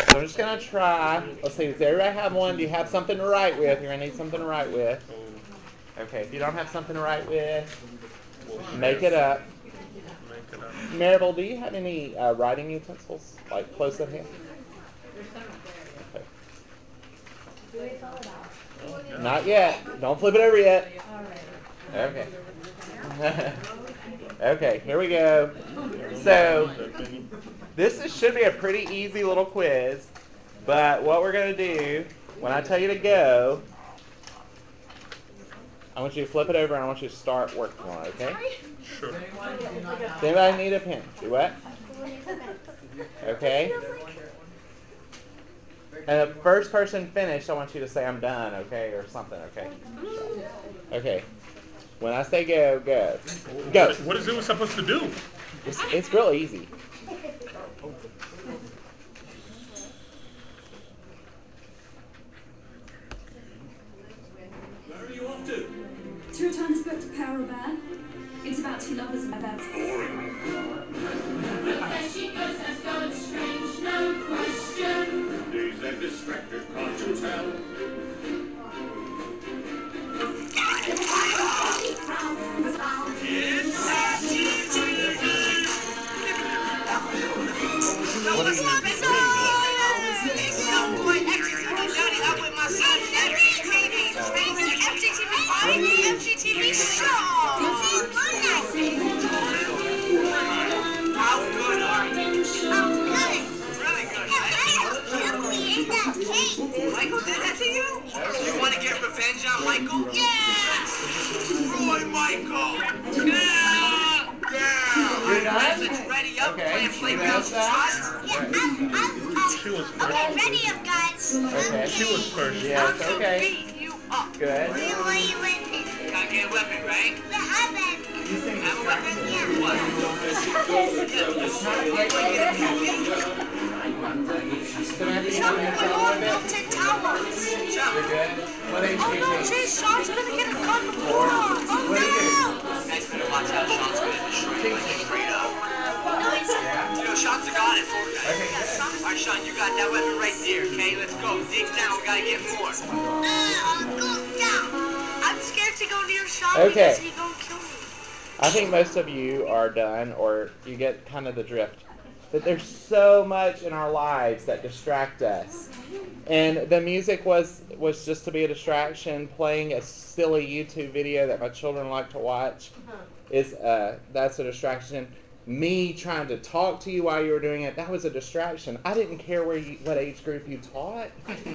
So I'm just going to try. Let's see, does everybody have one? Do you have something to write with? You're going to need something to write with. Okay, if you don't have something to write with, make it up. Maribel, do you have any writing utensils, like close at hand? Okay. Not yet. Don't flip it over yet. Okay. Okay, here we go. So, should be a pretty easy little quiz, but what we're going to do, when I tell you to go, I want you to flip it over and I want you to start working on it, okay? Sure. Does anybody need a pen? Do what? Okay. And the first person finished, I want you to say I'm done, okay, or something, okay? Okay. When I say go, go. Go. What is it supposed to do? It's real easy. Where are you off to? 2 times booked to Power Bear. It's about 2 lovers and about Boring. There she goes, that's going strange, no question. Days and distracted, can't you tell? FGTV show! How good are you? Oh, good. Really good. Look, we ate that cake. Michael did that to you? You want to get revenge on Michael? Yeah! Roy Michael! Yeah! You're done? Let's ready up, Okay. playground You got trust. Yeah, She was okay, first. ready up, guys. Okay. She was first. Yes, I'm gonna okay. beat you up. Good. We want you with it. Gotta get a weapon, right? The oven. You sing Have a weapon? Yeah. What? Samantha, you Jump want to with tell all them a bit? melted towers. You're good? What age do you Oh, teach? geez, Sean's gonna get a gun before us. Oh, What do you do? Guys better watch out. Sean's gonna destroy you like straight up. no, he's You know, Sean's a god at Fortnite. Okay, good. Alright, Sean, you got that weapon right there, okay? Let's go. Dig down. We gotta get more. I'll go down. I'm scared to go near Sean Okay. because he's gonna kill me. I think most of you are done, or you get kind of the drift. But there's so much in our lives that distract us. And the music was just to be a distraction. Playing a silly YouTube video that my children like to watch that's a distraction. Me trying to talk to you while you were doing it, that was a distraction. I didn't care what age group you taught.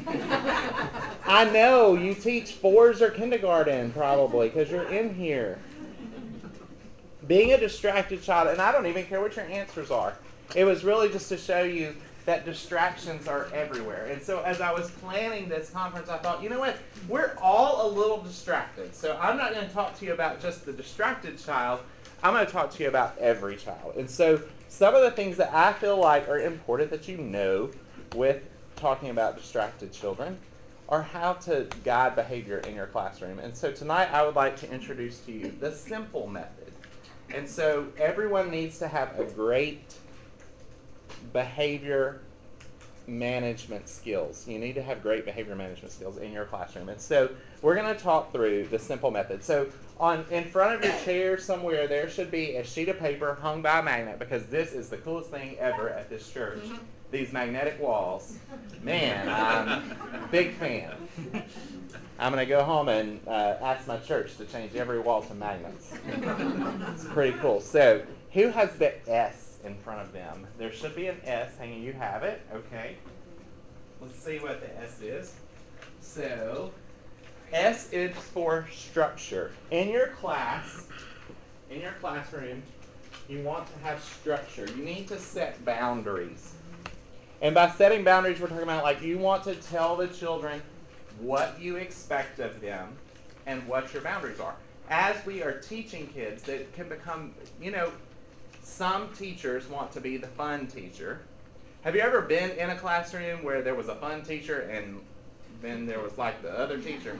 I know you teach 4s or kindergarten probably because you're in here. Being a distracted child, and I don't even care what your answers are. It was really just to show you that distractions are everywhere. And so as I was planning this conference, I thought, you know what? We're all a little distracted. So I'm not going to talk to you about just the distracted child. I'm going to talk to you about every child. And so some of the things that I feel like are important that you know with talking about distracted children are how to guide behavior in your classroom. And so tonight I would like to introduce to you the simple method. And so everyone needs to have a great behavior management skills. You need to have great behavior management skills in your classroom. And so we're going to talk through the simple method. So in front of your chair somewhere, there should be a sheet of paper hung by a magnet, because this is the coolest thing ever at this church. These magnetic walls. Man, I'm a big fan. I'm going to go home and ask my church to change every wall to magnets. It's pretty cool. So who has the S in front of them? There should be an S hanging. You have it. Okay. Let's see what the S is. So S is for structure. In your class, in your classroom, you want to have structure. You need to set boundaries. And by setting boundaries, we're talking about like you want to tell the children what you expect of them and what your boundaries are. As we are teaching kids, that can become, some teachers want to be the fun teacher. Have you ever been in a classroom where there was a fun teacher and then there was like the other teacher?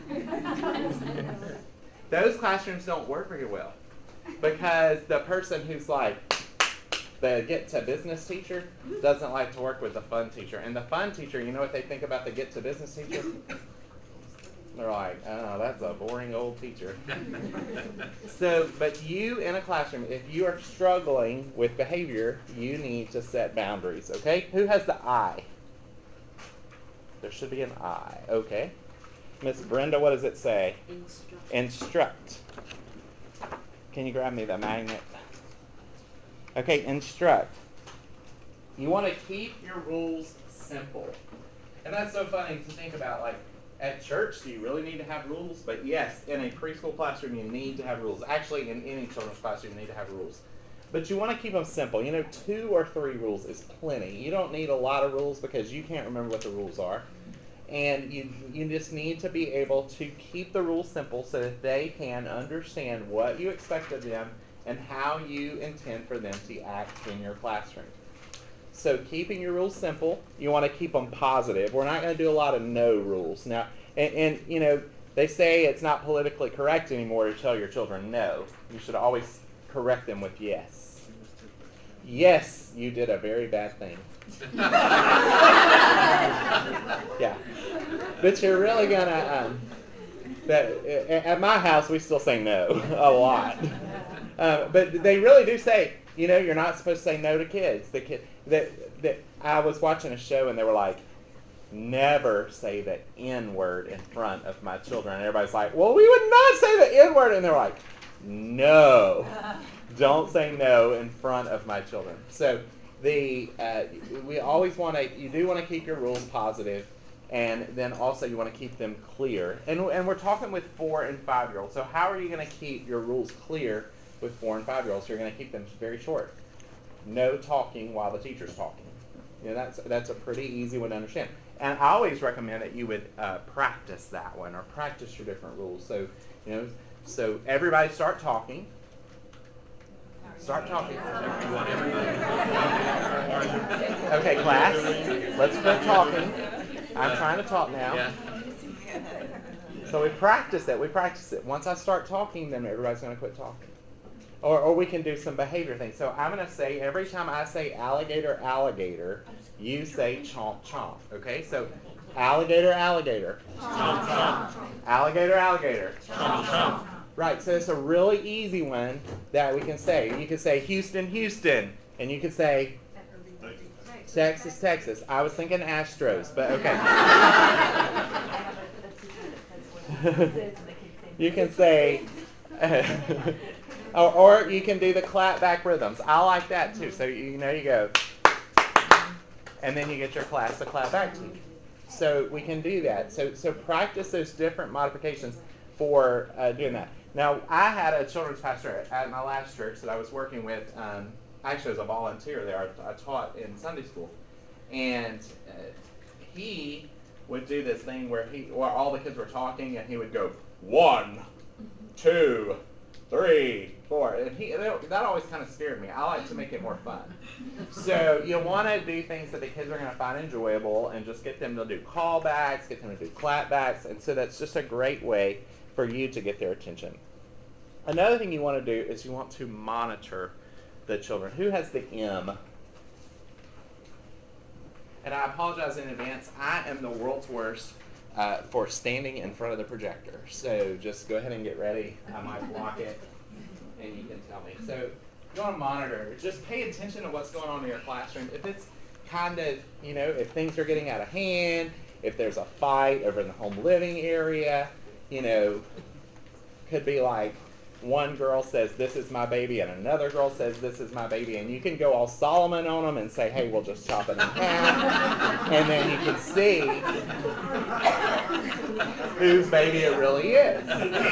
Those classrooms don't work very well because the person who's like The get to business teacher doesn't like to work with the fun teacher. And the fun teacher, you know what they think about the get to business teacher? They're like, oh, that's a boring old teacher. So, but you in a classroom, if you are struggling with behavior, you need to set boundaries, okay? Who has the I? There should be an I, okay. Miss Brenda, what does it say? Instruct. Can you grab me the magnet? Okay, instruct. You want to keep your rules simple. And that's so funny to think about, like, at church, do you really need to have rules? But yes, in a preschool classroom, you need to have rules. Actually, in any children's classroom, you need to have rules. But you want to keep them simple. 2 or 3 rules is plenty. You don't need a lot of rules because you can't remember what the rules are. And you just need to be able to keep the rules simple so that they can understand what you expect of them and how you intend for them to act in your classroom. So keeping your rules simple, you want to keep them positive. We're not going to do a lot of no rules. Now, and they say it's not politically correct anymore to tell your children no. You should always correct them with yes. Yes, you did a very bad thing. Yeah. But you're really going to, at my house, we still say no a lot. But they really do say, you're not supposed to say no to kids. I was watching a show and they were like, never say the N word in front of my children. And everybody's like, well, we would not say the N word. And they're like, no, don't say no in front of my children. So we always you do want to keep your rules positive, and then also you want to keep them clear. And we're talking with 4 and 5-year-olds. So how are you going to keep your rules clear with 4 and 5-year-olds? You're going to keep them very short. No talking while the teacher's talking. That's a pretty easy one to understand. And I always recommend that you would practice that one, or practice your different rules. So, so everybody start talking. Start talking. Okay, class, let's quit talking. I'm trying to talk now. Yeah. So we practice it. Once I start talking, then everybody's going to quit talking. Or we can do some behavior things. So I'm going to say, every time I say alligator, alligator, you say chomp, chomp. Okay? So alligator, alligator. Chomp, chomp. Alligator, alligator. Chomp, chomp. Right, so it's a really easy one that we can say. You can say Houston, Houston. And you can say Texas, Texas. I was thinking Astros, but okay. You can say... Or you can do the clap back rhythms. I like that too. So you go, and then you get your class to clap back to you. So we can do that. So practice those different modifications for doing that. Now, I had a children's pastor at my last church that I was working with. Actually, as a volunteer there, I taught in Sunday school, and he would do this thing where all the kids were talking, and he would go 1, 2, 3, 4, and that always kind of scared me. I like to make it more fun. So you want to do things that the kids are going to find enjoyable, and just get them to do callbacks, get them to do clapbacks, and so that's just a great way for you to get their attention. Another thing you want to do is you want to monitor the children. Who has the M? And I apologize in advance. I am the world's worst for standing in front of the projector. So just go ahead and get ready. I might block it, and you can tell me. So you want to monitor. Just pay attention to what's going on in your classroom. If it's kind of, if things are getting out of hand, if there's a fight over in the home living area, could be like one girl says, this is my baby, and another girl says, this is my baby, and you can go all Solomon on them and say, hey, we'll just chop it in half, and then you can see whose baby it really is.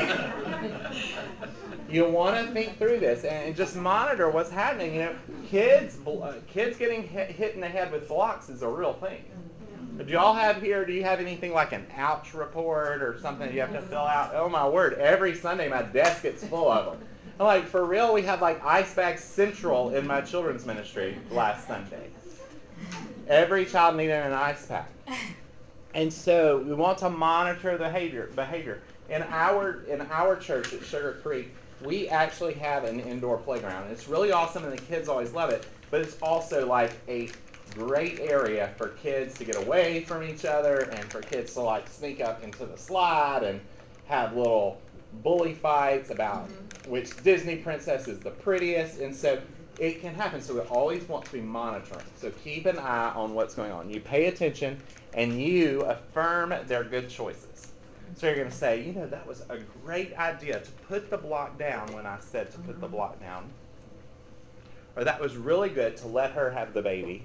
You want to think through this and just monitor what's happening. Kids getting hit in the head with blocks is a real thing. Do y'all have here, do you have anything like an ouch report or something you have to fill out? Oh my word, every Sunday my desk gets full of them. I'm like, for real, we had like Ice Bag Central in my children's ministry last Sunday. Every child needed an ice pack. And so we want to monitor the behavior. In our church at Sugar Creek, we actually have an indoor playground. It's really awesome, and the kids always love it. But it's also like a great area for kids to get away from each other, and for kids to like sneak up into the slide and have little bully fights about which Disney princess is the prettiest. And so it can happen. So we always want to be monitoring. So keep an eye on what's going on. You pay attention and you affirm their good choices. So you're going to say, you know, that was a great idea to put the block down when I said to put the block down. Or that was really good to let her have the baby.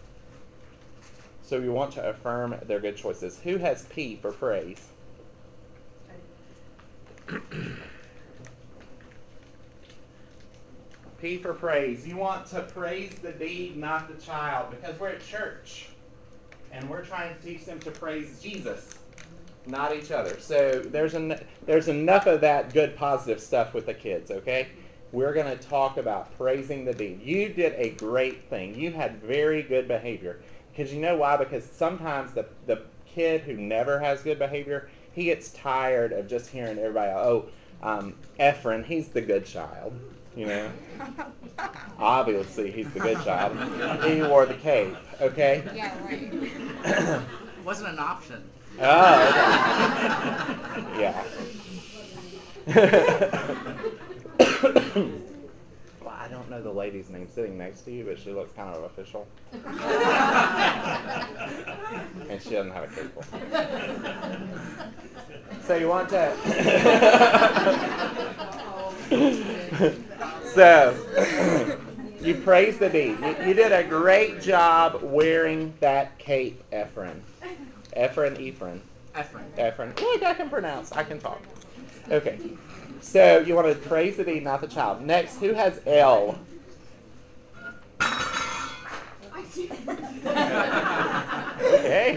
So you want to affirm their good choices. Who has P for praise? P for praise. You want to praise the deed, not the child, because we're at church and we're trying to teach them to praise Jesus, not each other. So there's enough of that good positive stuff with the kids, okay? We're going to talk about praising the deed. You did a great thing. You had very good behavior. Because you know why? Because sometimes the kid who never has good behavior, he gets tired of just hearing everybody, Ephraim, he's the good child. You know? Obviously, he's the good child. He wore the cape, okay? Yeah, right. It wasn't an option. Oh, okay. Yeah. Well, I don't know the lady's name sitting next to you, but she looks kind of official. And she doesn't have a cape on. So you want to... So, you praise the deed. You did a great job wearing that cape, Ephraim. Ephraim. Look, I can pronounce. I can talk. Okay. So, you want to praise the deed, not the child. Next, who has L? Okay.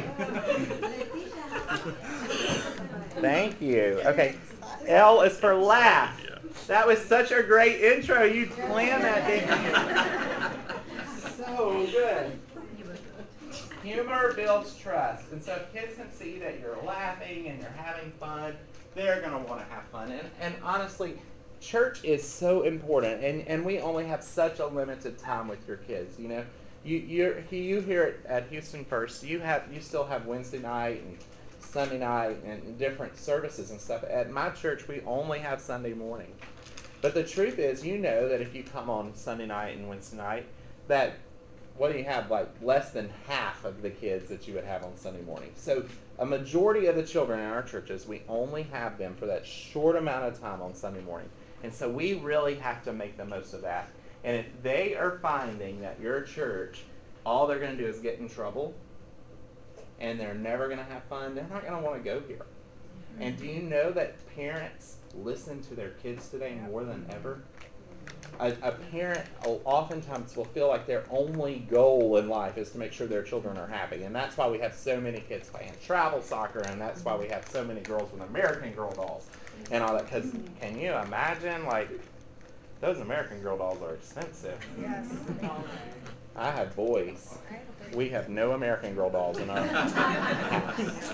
Thank you. Okay. L is for laugh. That was such a great intro. You planned that, didn't you? So good. Humor builds trust. And so if kids can see that you're laughing and you're having fun, they're going to want to have fun. And honestly, church is so important. And we only have such a limited time with your kids. You know, you here at Houston First, you still have Wednesday night and Sunday night and different services and stuff. At my church, we only have Sunday morning. But the truth is, you know that if you come on Sunday night and Wednesday night, that what do you have, like less than half of the kids that you would have on Sunday morning. So a majority of the children in our churches, we only have them for that short amount of time on Sunday morning. And so we really have to make the most of that. And if they are finding that your church, all they're going to do is get in trouble, and they're never going to have fun, they're not going to want to go here. And do you know that parents listen to their kids today more than ever? A parent oftentimes will feel like their only goal in life is to make sure their children are happy. And that's why we have so many kids playing travel soccer, and that's why we have so many girls with American Girl dolls and all that. Because can you imagine, like, those American Girl dolls are expensive. Yes. I have boys. We have no American Girl dolls in our house.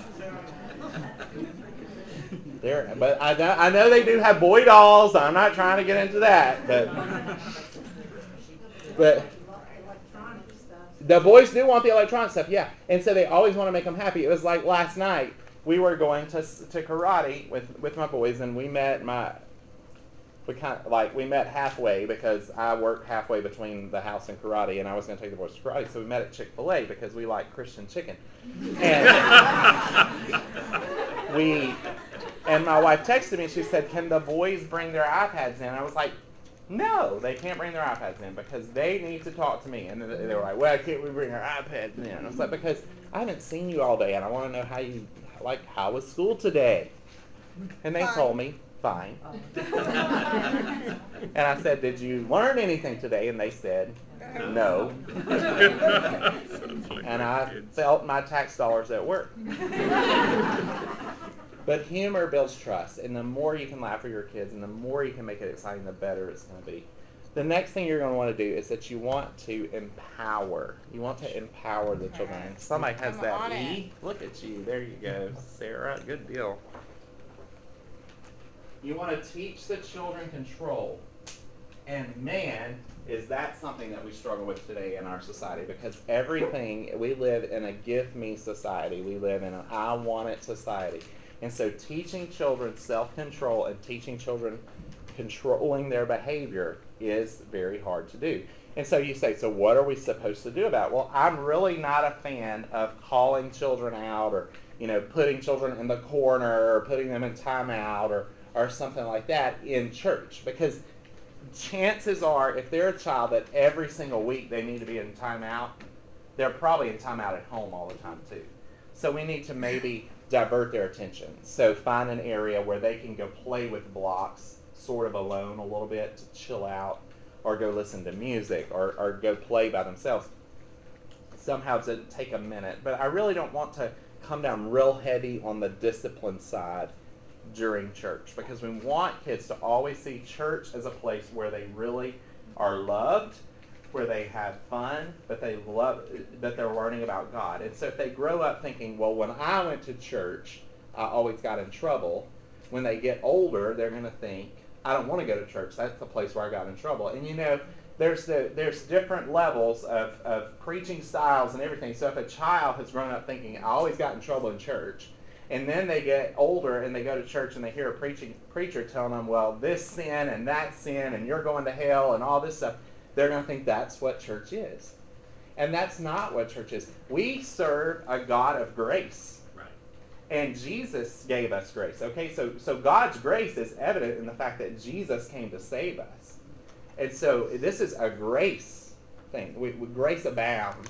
But I know they do have boy dolls. I'm not trying to get into that, but the boys do want the electronic stuff, yeah. And so they always want to make them happy. It was like last night we were going to karate with my boys, and we met halfway because I work halfway between the house and karate, and I was going to take the boys to karate. So we met at Chick-fil-A because we like Christian chicken, and my wife texted me and she said, "Can the boys bring their iPads in?" I was like, "No, they can't bring their iPads in because they need to talk to me." And they were like, "Well, can't we bring our iPads in?" And I was like, "Because I haven't seen you all day and I want to know how was school today?" And they told me, "Fine." And I said, "Did you learn anything today?" And they said, "No." And I felt my tax dollars at work. But humor builds trust, and the more you can laugh with your kids and the more you can make it exciting, the better it's going to be. The next thing you're going to want to do is that you want to empower. You want to empower the children. And somebody has that E. Look at you. There you go, Sarah. Good deal. You want to teach the children control. And man, is that something that we struggle with today in our society, because everything, we live in a give me society. We live in an I want it society. And so teaching children self-control and teaching children controlling their behavior is very hard to do. And so you say, so what are we supposed to do about it? Well, I'm really not a fan of calling children out, or putting children in the corner, or putting them in timeout, or something like that in church, because chances are, if they're a child that every single week they need to be in timeout, they're probably in timeout at home all the time too. So we need to maybe divert their attention. So find an area where they can go play with blocks, sort of alone a little bit, to chill out, or go listen to music, or go play by themselves. Somehow to take a minute. But I really don't want to come down real heavy on the discipline side during church, because we want kids to always see church as a place where they really are loved, where they have fun, but they're learning about God. And so if they grow up thinking, well, when I went to church, I always got in trouble, when they get older, they're going to think, I don't want to go to church. That's the place where I got in trouble. And there's different levels of preaching styles and everything. So if a child has grown up thinking, I always got in trouble in church, and then they get older and they go to church and they hear a preacher telling them, well, this sin and that sin and you're going to hell and all this stuff, they're going to think that's what church is. And that's not what church is. We serve a God of grace. Right. And Jesus gave us grace. Okay, so God's grace is evident in the fact that Jesus came to save us. And so this is a grace thing. Grace abounds,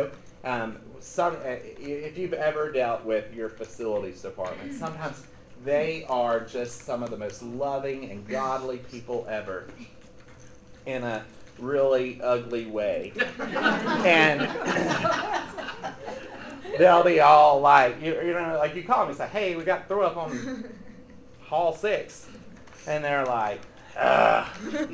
if you've ever dealt with your facilities department, sometimes they are just some of the most loving and godly people ever, in a really ugly way. And they'll be all like, like you call them and say, hey, we got throw up on hall 6. And they're like, ugh.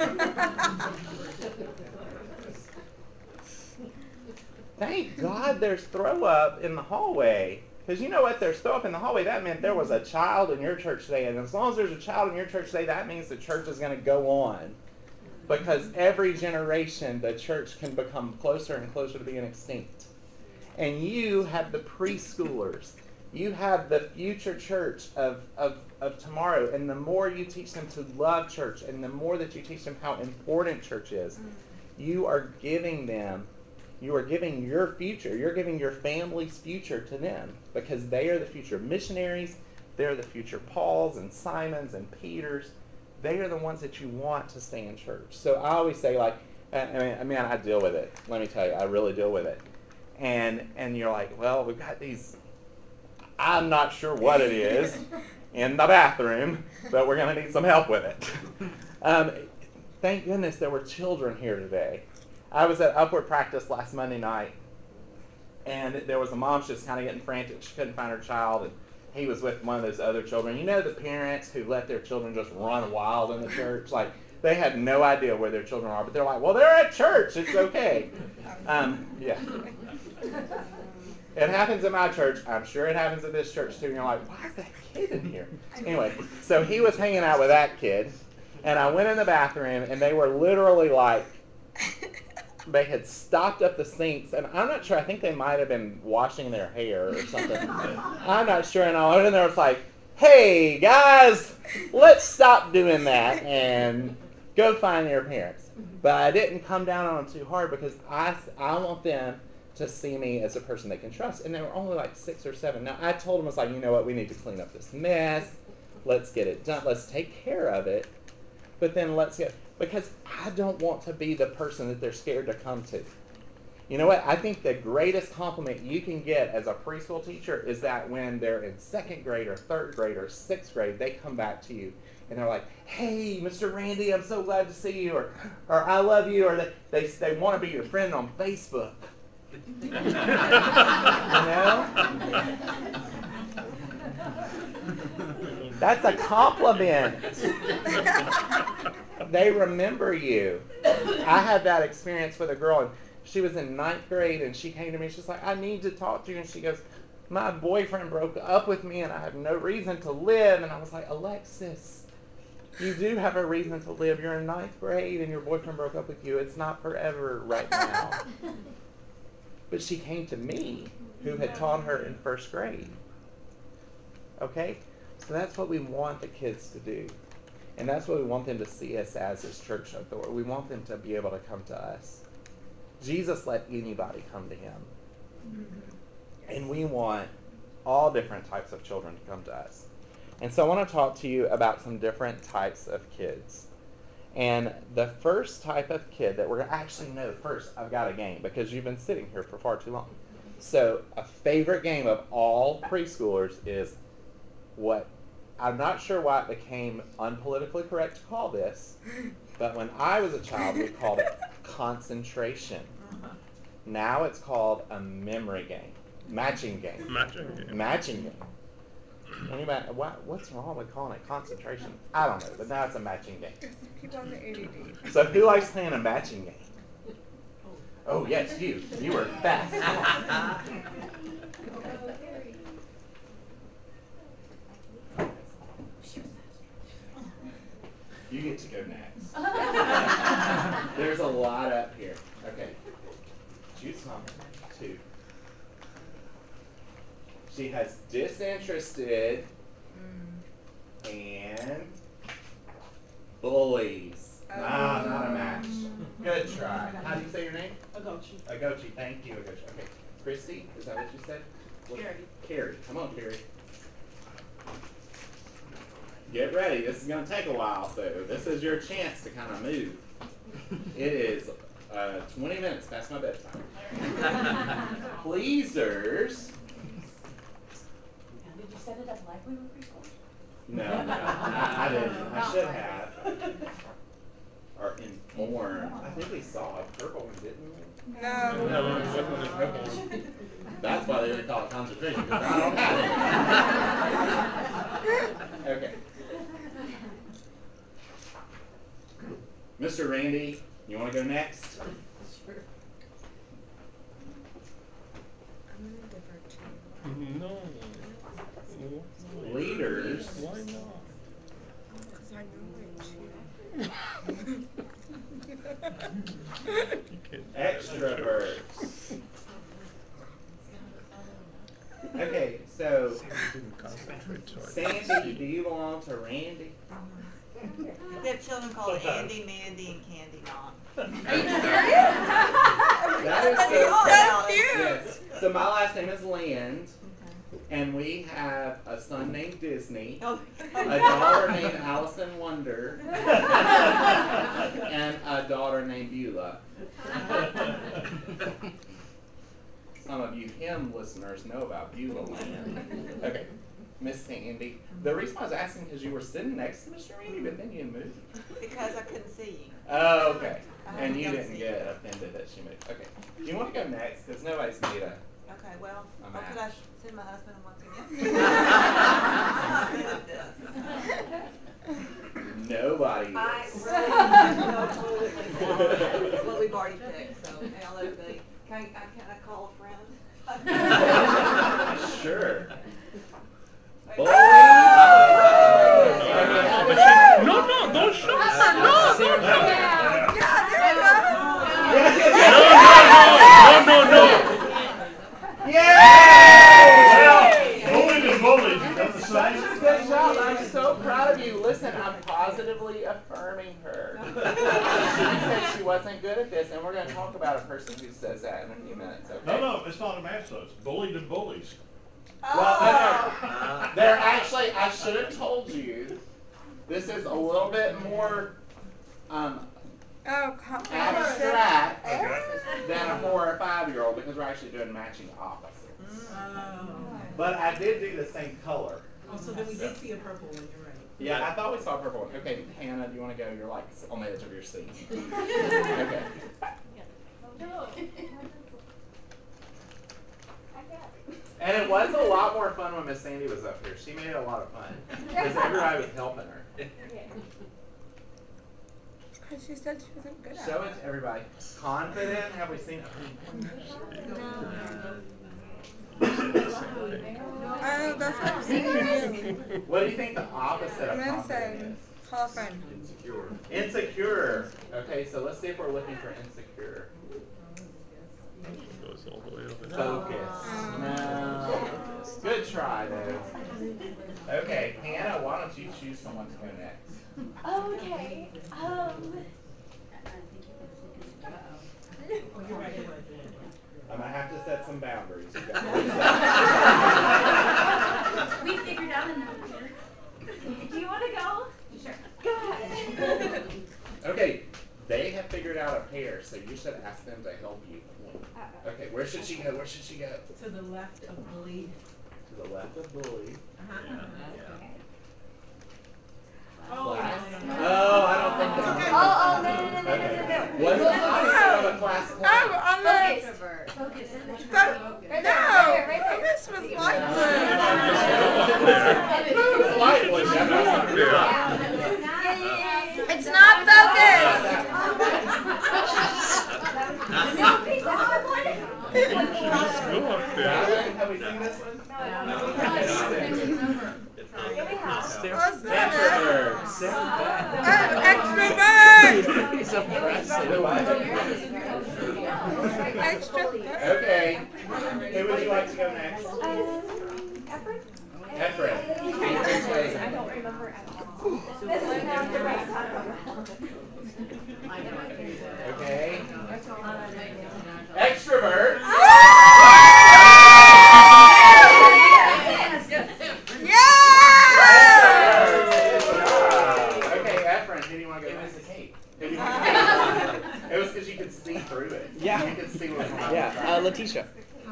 Thank God there's throw up in the hallway. Because you know what? There's throw up in the hallway. That meant there was a child in your church today. And as long as there's a child in your church today, that means the church is going to go on. Because every generation, the church can become closer and closer to being extinct. And you have the preschoolers. You have the future church of tomorrow. And the more you teach them to love church, and the more that you teach them how important church is, you are giving your future. You're giving your family's future to them, because they are the future missionaries. They're the future Pauls and Simons and Peters. They are the ones that you want to stay in church. So I always say, I deal with it. Let me tell you, I really deal with it. And you're like, well, we've got these, I'm not sure what it is in the bathroom, but we're going to need some help with it. Thank goodness there were children here today. I was at Upward Practice last Monday night, and there was a mom just kind of getting frantic. She couldn't find her child, and he was with one of those other children. You know the parents who let their children just run wild in the church? Like, they have no idea where their children are, but they're like, well, they're at church. It's okay. Yeah. It happens in my church. I'm sure it happens at this church, too. And you're like, why is that kid in here? Anyway, so he was hanging out with that kid, and I went in the bathroom, and they were literally like, they had stopped up the sinks, and I'm not sure, I think they might have been washing their hair or something. I'm not sure, and I went in there, was like, hey, guys, let's stop doing that and go find their parents. But I didn't come down on them too hard, because I want them to see me as a person they can trust. And they were only like 6 or 7. Now, I told them, I was like, you know what, we need to clean up this mess. Let's get it done. Let's take care of it. But then because I don't want to be the person that they're scared to come to. You know what? I think the greatest compliment you can get as a preschool teacher is that when they're in 2nd grade or 3rd grade or 6th grade, they come back to you and they're like, hey, Mr. Randy, I'm so glad to see you, or I love you, or they want to be your friend on Facebook. You know? That's a compliment. They remember you. I had that experience with a girl, and she was in 9th grade, and she came to me. She's like, I need to talk to you. And she goes, my boyfriend broke up with me, and I have no reason to live. And I was like, Alexis, You do have a reason to live. You're in 9th grade and your boyfriend broke up with you. It's not forever right now. But she came to me, who had taught her in 1st grade. Okay? So that's what we want the kids to do. And that's what we want them to see us as church authority. We want them to be able to come to us. Jesus let anybody come to him. And we want all different types of children to come to us. And so I want to talk to you about some different types of kids. And the first type of kid that we're going to actually know first, I've got a game because you've been sitting here for far too long. So a favorite game of all preschoolers is what, I'm not sure why it became unpolitically correct to call this, but when I was a child, we called it concentration. Now it's called a memory game. Matching game. Matching game. Anybody, what's wrong with calling it concentration? I don't know, but now it's a matching game. People on the ADD. So who likes playing a matching game? Oh, yes, you. You were fast. You get to go next. There's a lot up here. Okay. Choose number 2. She has disinterested and bullies. Nah, not a match. Good try. How do you say your name? Agochi. Agochi. Thank you, Agochi. Okay. Christy, is that what you said? Carrie. Carrie. Come on, Carrie. Get ready. This is going to take a while, so this is your chance to kind of move. It is 20 minutes past my bedtime. Pleasers. Did you set it up like we were preschool? No, I didn't. I should have. Or informed. I think we saw a purple one, didn't we? No. Okay. That's why they would call it concentration, because I don't have it. Okay. Mr. Randy, you want to go next? Sure. I'm in a different team. No. Leaders. Why not? Because I know Extroverts. Okay, so Sandy, do you belong to Randy? We have children called Andy, Mandy, and Candy Don. Are you serious? That is so cute. Yes. So my last name is Land, and we have a son named Disney, Oh, a daughter named Allison Wonder, and a daughter named Beulah. Some of you hymn listeners know about Beulah Land. Okay, Miss Sandy. The reason I was asking because you were sitting next to Mr. Randy, but then you moved. because I couldn't see you. Oh, okay. And you don't didn't see get offended that she moved. Okay. Do you want to go next? Because nobody's made a... Okay, well, I'm or could out. I send my husband once again? I'm not good at this. Nobody I is. really it's what we've already picked, so LOB. Can I call a friend? Sure. Wait. No, don't shoot her. No. Yay! Bullied and bullied. Is that the same? Good job. I'm so proud of you. Listen, I'm positively affirming her. She said she wasn't good at this, and we're going to talk about a person who says that in a few minutes. Okay? No, it's not a match though. It's bullied and bullies. Well, they're actually, I should have told you, this is a little bit more abstract than a 4 or 5-year-old because we're actually doing matching opposites. But I did do the same color. Oh, so then we did see a purple one, you're right. Yeah, I thought we saw a purple one. Okay, Hannah, do you want to go? You're like on the edge of your seat. Okay. And it was a lot more fun when Miss Sandy was up here. She made it a lot of fun because everybody was helping her. Because she said she wasn't good at Show it. it to everybody. Confident? Have we seen it? Oh, that's what I'm saying. What do you think the opposite of I'm gonna confident say is? Call a friend. Insecure. Okay, so let's see if we're looking for insecure. Goes all the way over there. Focus. No. Good try, though. Okay, Hannah, why don't you choose someone to go next? Okay. I'm gonna have to set some boundaries. You We figured out another. Do you want to go? Sure. Go ahead. Okay, they have figured out a pair, so you should ask them to help you. Okay, where should she go? Where should she go? To the left of Bully. To the left of Bully. Oh, Class? no, no, no. Oh, I don't think that's Oh, no. Okay. What's the opposite of a class Oh, clown? on the. Focus. No, this was Lightwood. Lightwood, yeah, that's not It's not focused. Go up there. Have we seen this one? What's that? Extrovert. Extrovert. He's impressive. Extrovert. Okay. Who would you like to go next? Ephraim. I don't remember at all. This is now the right time around. Okay. Extrovert. Okay, Ephraim, who do you want to go next? Who do you want to go next? It was because you could see through it. Yeah. You could see what was going on. Yeah, Letitia.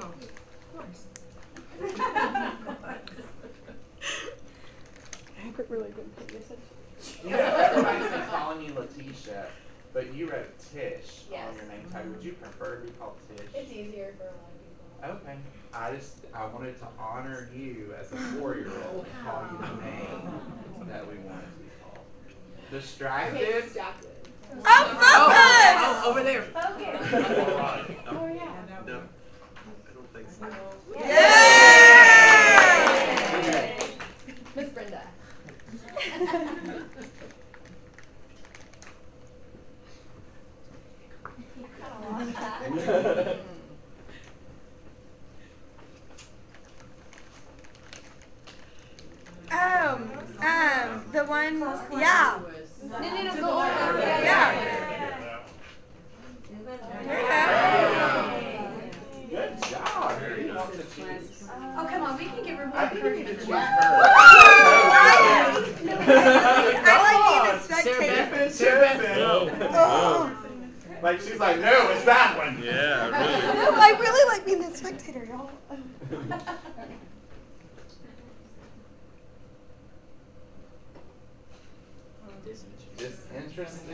I really didn't pay attention. Everybody's been calling you Letitia, but you wrote Tish Yes. on your name tag. Would you prefer to be called Tish? It's easier for a lot of people. Okay. I wanted to honor you as a 4-year-old and call you the name that we wanted to be called. Distracted? Oh, focus. Over there. Focus. All right. Oh, yeah. No, I don't think so. Yeah. Miss Brenda. The one, yeah. No, go on. Yeah. Good job. Who do you want to choose? Oh, come on. We can give her I think you need to choose her. I like being a spectator. Oh. Like she's like, no, it's that one. Yeah, really. No, I really like being the spectator, y'all. Disinterested.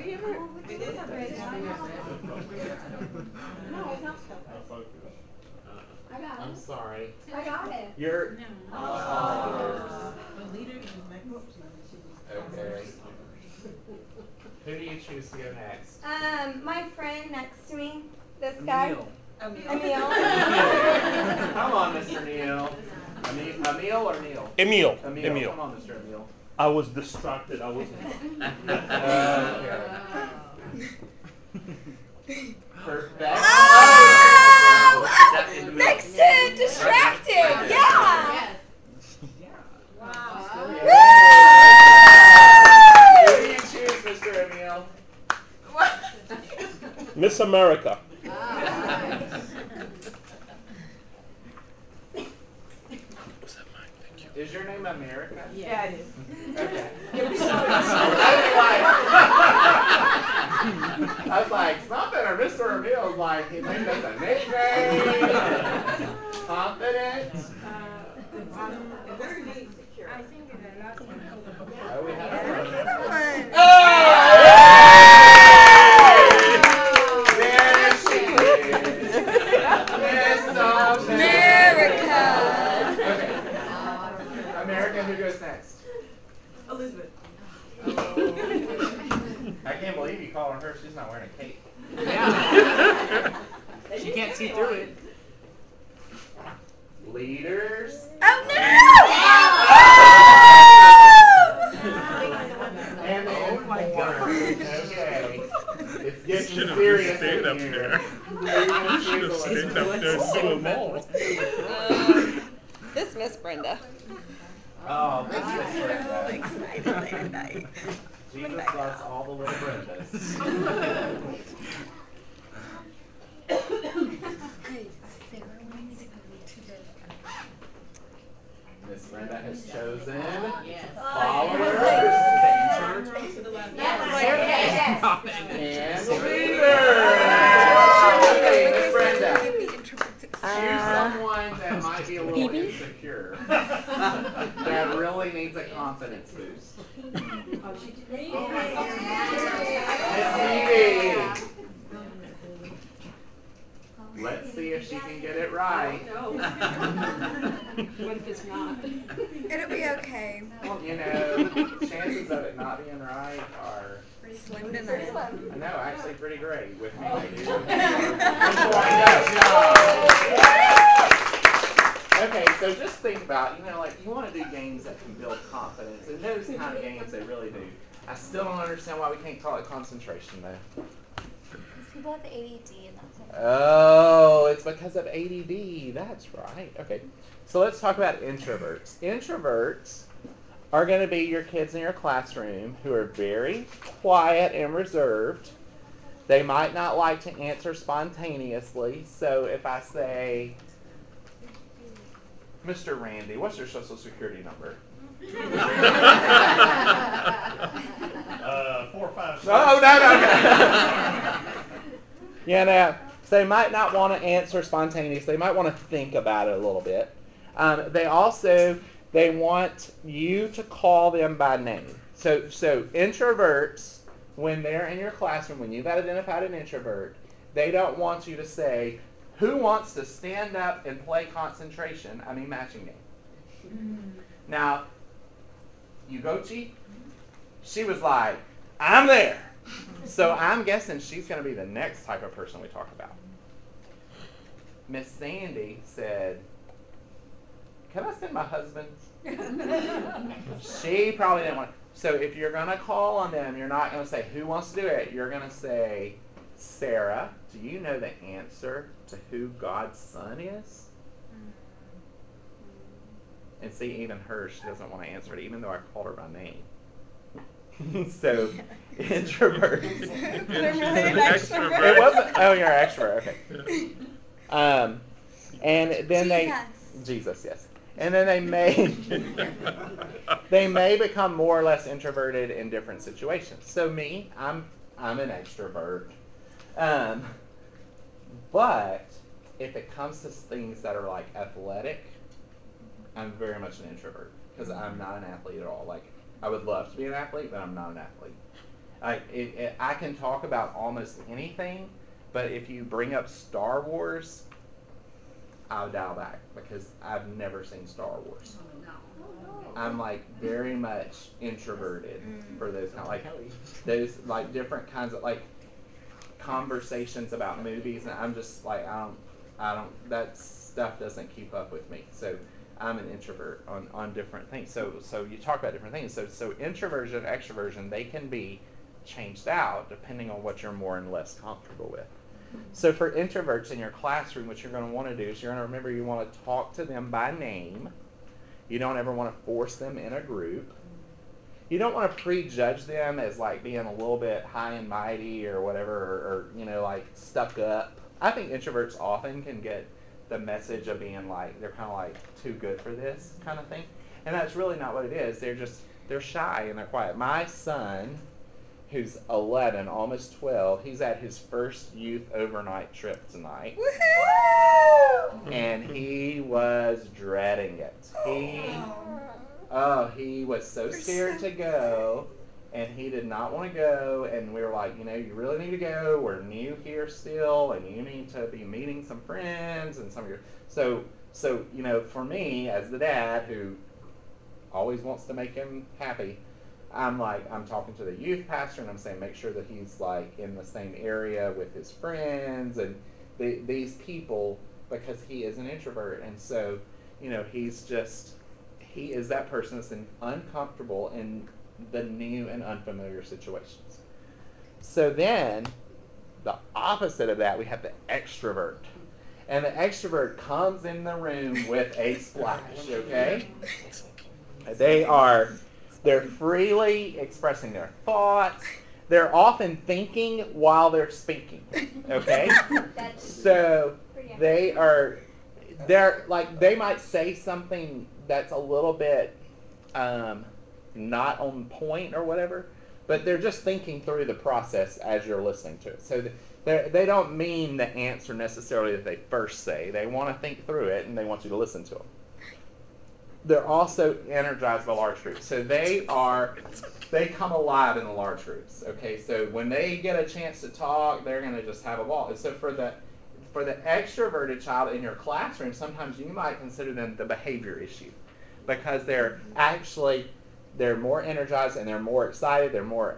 I got I'm it. sorry. I got it. You're. The leader is next. Okay. Who do you choose to go next? My friend next to me, this guy. Emil. Come on, Mr. Neil. Emil or Neil? Emil. Emil. Come on, Mr. Emil. I was distracted. I was. Perfect. Oh! Next to distracted. Yeah. Wow. Who do you choose, Mr. Emil? Miss America. Is your name America? Yeah, it is. Okay. I was like, something or Mr. Emil is like, he maybe that's a nickname. Confident. I think the last one. Oh, we have There she is. Miss America. Okay. America, who goes next? Elizabeth. I can't believe you call her. She's not wearing a cape. Yeah. She can't see through it. Leaders. Oh no! get should have serious just stayed in up here. there. You Should have stayed up there and do them all. This Miss Brenda. Oh, this is So Brenda. excited late at night. Jesus loves all the little Brendas. Miss Brenda has chosen followers and leaders. Okay, Miss Brenda, choose someone that might be a little insecure, that really needs a confidence boost. Miss Phoebe. Let's see if she can get it right. What if it's not? It'll be okay. You know, chances of it not being right are, Slim tonight. I know, actually pretty great with me. They do. Okay, so just think about, you know, like you want to do games that can build confidence, and those kind of games they really do. I still don't understand why we can't call it concentration though. People have ADD and that's okay. Oh, it's because of ADD. That's right. Okay, so let's talk about introverts. Introverts are going to be your kids in your classroom who are very quiet and reserved. They might not like to answer spontaneously. So if I say, Mr. Randy, what's your social security number? 4, 5, 6. Oh, no. You know, so they might not want to answer spontaneously. They might want to think about it a little bit. They want you to call them by name. So introverts, when they're in your classroom, when you've identified an introvert, they don't want you to say, who wants to stand up and play concentration? I mean matching game. Now, Yugochi, she was like, I'm there. So I'm guessing she's going to be the next type of person we talk about. Miss Sandy said, can I send my husband? She probably didn't want to. So if you're going to call on them, you're not going to say, who wants to do it? You're going to say, Sarah, do you know the answer to who God's son is? And see, even her, she doesn't want to answer it, even though I called her by name. So, introverts. They're really an extrovert. It wasn't. Oh, you're an extrovert. Okay. And then Jesus, yes. And then they may become more or less introverted in different situations. So me, I'm an extrovert. But if it comes to things that are like athletic, I'm very much an introvert because I'm not an athlete at all. Like, I would love to be an athlete, but I'm not an athlete. I can talk about almost anything, but if you bring up Star Wars, I'll dial back because I've never seen Star Wars. I'm like very much introverted for those kind of like those like different kinds of like conversations about movies, and I'm just like I don't that stuff doesn't keep up with me. So I'm an introvert on different things. So you talk about different things. So introversion, extroversion, they can be changed out depending on what you're more and less comfortable with. So for introverts in your classroom, what you're going to want to do is you're going to remember you want to talk to them by name. You don't ever want to force them in a group. You don't want to prejudge them as like being a little bit high and mighty or whatever, or you know, like stuck up. I think introverts often can get the message of being like they're kind of like too good for this kind of thing, and that's really not what it is. They're shy and they're quiet. My son, who's 11, almost 12, he's at his first youth overnight trip tonight. Woohoo! And he was dreading it. He was so scared to go, and he did not want to go, and we were like, you know, you really need to go. We're new here still, and you need to be meeting some friends and some of your... So you know, for me, as the dad who always wants to make him happy, I'm talking to the youth pastor, and I'm saying make sure that he's like in the same area with his friends and these people, because he is an introvert, and so you know he is that person that's uncomfortable in the new and unfamiliar situations. So then the opposite of that, we have the extrovert. And the extrovert comes in the room with a splash, okay? They're freely expressing their thoughts. They're often thinking while they're speaking, okay? So they're like, they might say something that's a little bit not on point or whatever, but they're just thinking through the process as you're listening to it. So they don't mean the answer necessarily that they first say. They want to think through it, and they want you to listen to them. They're also energized by large groups. So they come alive in the large groups. Okay, so when they get a chance to talk, they're going to just have a ball. And so for the extroverted child in your classroom, sometimes you might consider them the behavior issue, because they're more energized and they're more excited, they're more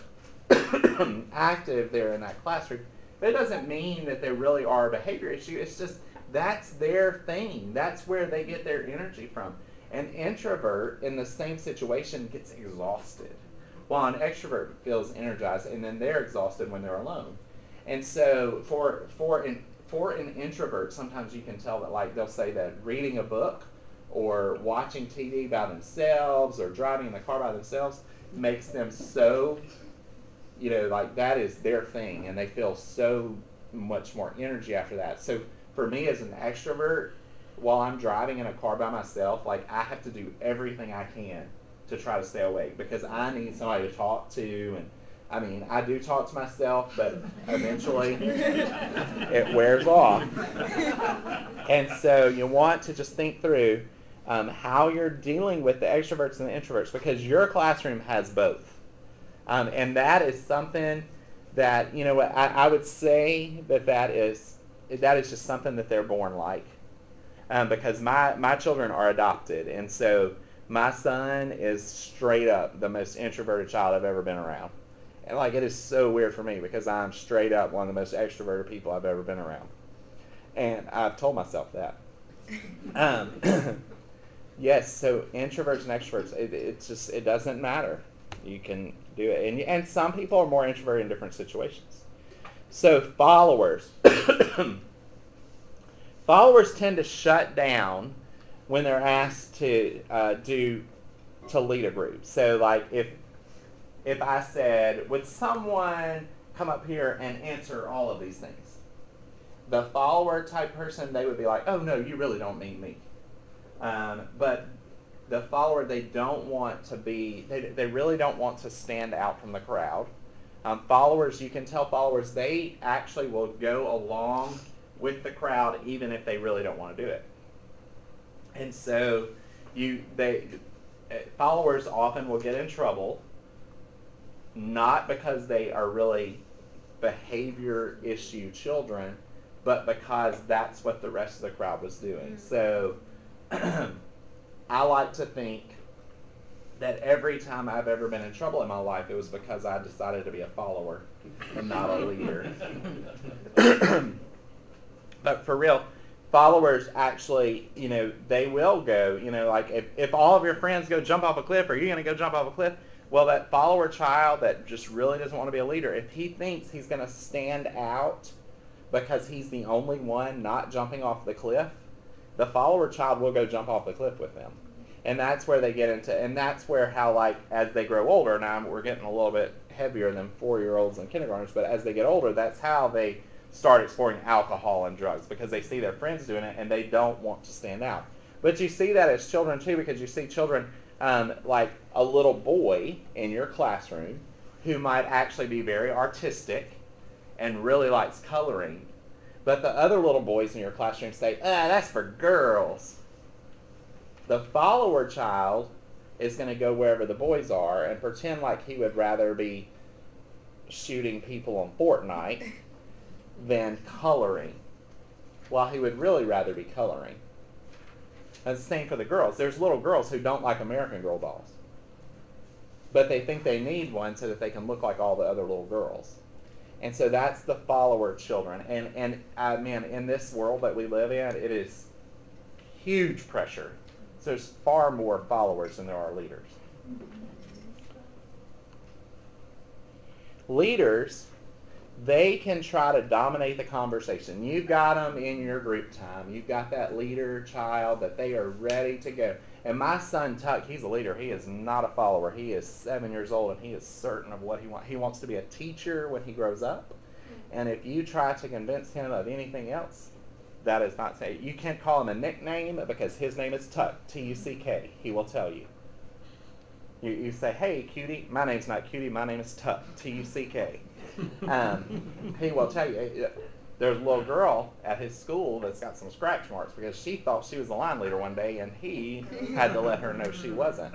active there in that classroom. But it doesn't mean that they really are a behavior issue. It's just that's their thing. That's where they get their energy from. An introvert in the same situation gets exhausted, while an extrovert feels energized, and then they're exhausted when they're alone. And so for an introvert, sometimes you can tell that, like, they'll say that reading a book or watching TV by themselves or driving in the car by themselves makes them so, like, that is their thing, and they feel so much more energy after that. So for me as an extrovert, while I'm driving in a car by myself, like, I have to do everything I can to try to stay awake, because I need somebody to talk to. And I mean, I do talk to myself, but eventually it wears off. And so you want to just think through how you're dealing with the extroverts and the introverts, because your classroom has both. And that is something that, I would say that is just something that they're born like. Because my children are adopted, and so my son is straight up the most introverted child I've ever been around. And, like, it is so weird for me, because I'm straight up one of the most extroverted people I've ever been around. And I've told myself that. Yes, so introverts and extroverts, it doesn't matter. You can do it. And some people are more introverted in different situations. So followers. Followers tend to shut down when they're asked to lead a group. So, like, if I said, would someone come up here and answer all of these things? The follower type person, they would be like, oh no, you really don't mean me. But the follower, they don't want to be, they really don't want to stand out from the crowd. Followers, you can tell followers, they actually will go along with the crowd even if they really don't want to do it. And so followers often will get in trouble, not because they are really behavior issue children, but because that's what the rest of the crowd was doing. So I like to think that every time I've ever been in trouble in my life, it was because I decided to be a follower and not a leader. But for real, followers actually, they will go, like if all of your friends go jump off a cliff, are you going to go jump off a cliff? Well, that follower child that just really doesn't want to be a leader, if he thinks he's going to stand out because he's the only one not jumping off the cliff, the follower child will go jump off the cliff with them. And that's where they get into, and that's where how, like, as they grow older, now we're getting a little bit heavier than 4-year-olds and kindergartners, but as they get older, that's how they start exploring alcohol and drugs, because they see their friends doing it and they don't want to stand out. But you see that as children too, because you see children like a little boy in your classroom who might actually be very artistic and really likes coloring, but the other little boys in your classroom say, that's for girls. The follower child is going to go wherever the boys are and pretend like he would rather be shooting people on Fortnite than coloring, while he would really rather be coloring. And the same for the girls. There's little girls who don't like American Girl dolls, but they think they need one so that they can look like all the other little girls. And so that's the follower children. And man, in this world that we live in, it is huge pressure. So there's far more followers than there are leaders. they can try to dominate the conversation. You've got them in your group time. You've got that leader child that they are ready to go. And my son Tuck, he's a leader. He is not a follower. He is 7 years old, and he is certain of what he wants. He wants to be a teacher when he grows up. And if you try to convince him of anything else, that is not safe. You can't call him a nickname because his name is Tuck, T-U-C-K. He will tell you. You say, hey, cutie. My name's not cutie. My name is Tuck, T-U-C-K. He will tell you. There's a little girl at his school that's got some scratch marks because she thought she was the line leader one day, and he had to let her know she wasn't.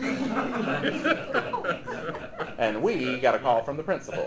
And we got a call from the principal.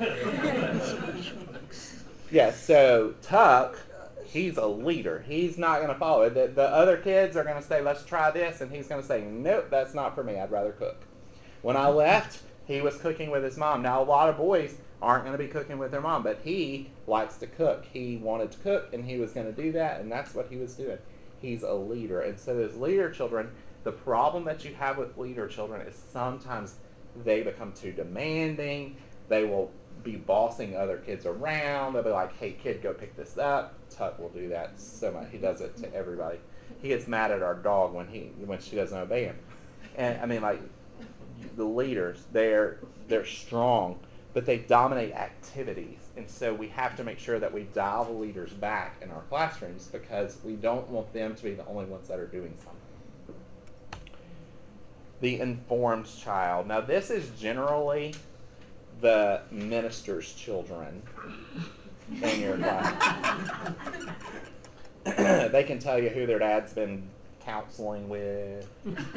Yeah, so Tuck, he's a leader. He's not going to follow it. The other kids are going to say, let's try this, and he's going to say, nope, that's not for me. I'd rather cook. When I left, he was cooking with his mom. Now, a lot of boys aren't going to be cooking with their mom, but he likes to cook. He wanted to cook, and he was going to do that, and that's what he was doing. He's a leader. And so those leader children, the problem that you have with leader children is sometimes they become too demanding. They will be bossing other kids around. They'll be like, hey, kid, go pick this up. Tuck will do that so much. He does it to everybody. He gets mad at our dog when she doesn't obey him. And, I mean, like, the leaders, they're strong, but they dominate activities. And so we have to make sure that we dial the leaders back in our classrooms because we don't want them to be the only ones that are doing something. The informed child. Now, this is generally the minister's children in your class. They can tell you who their dad's been counseling with.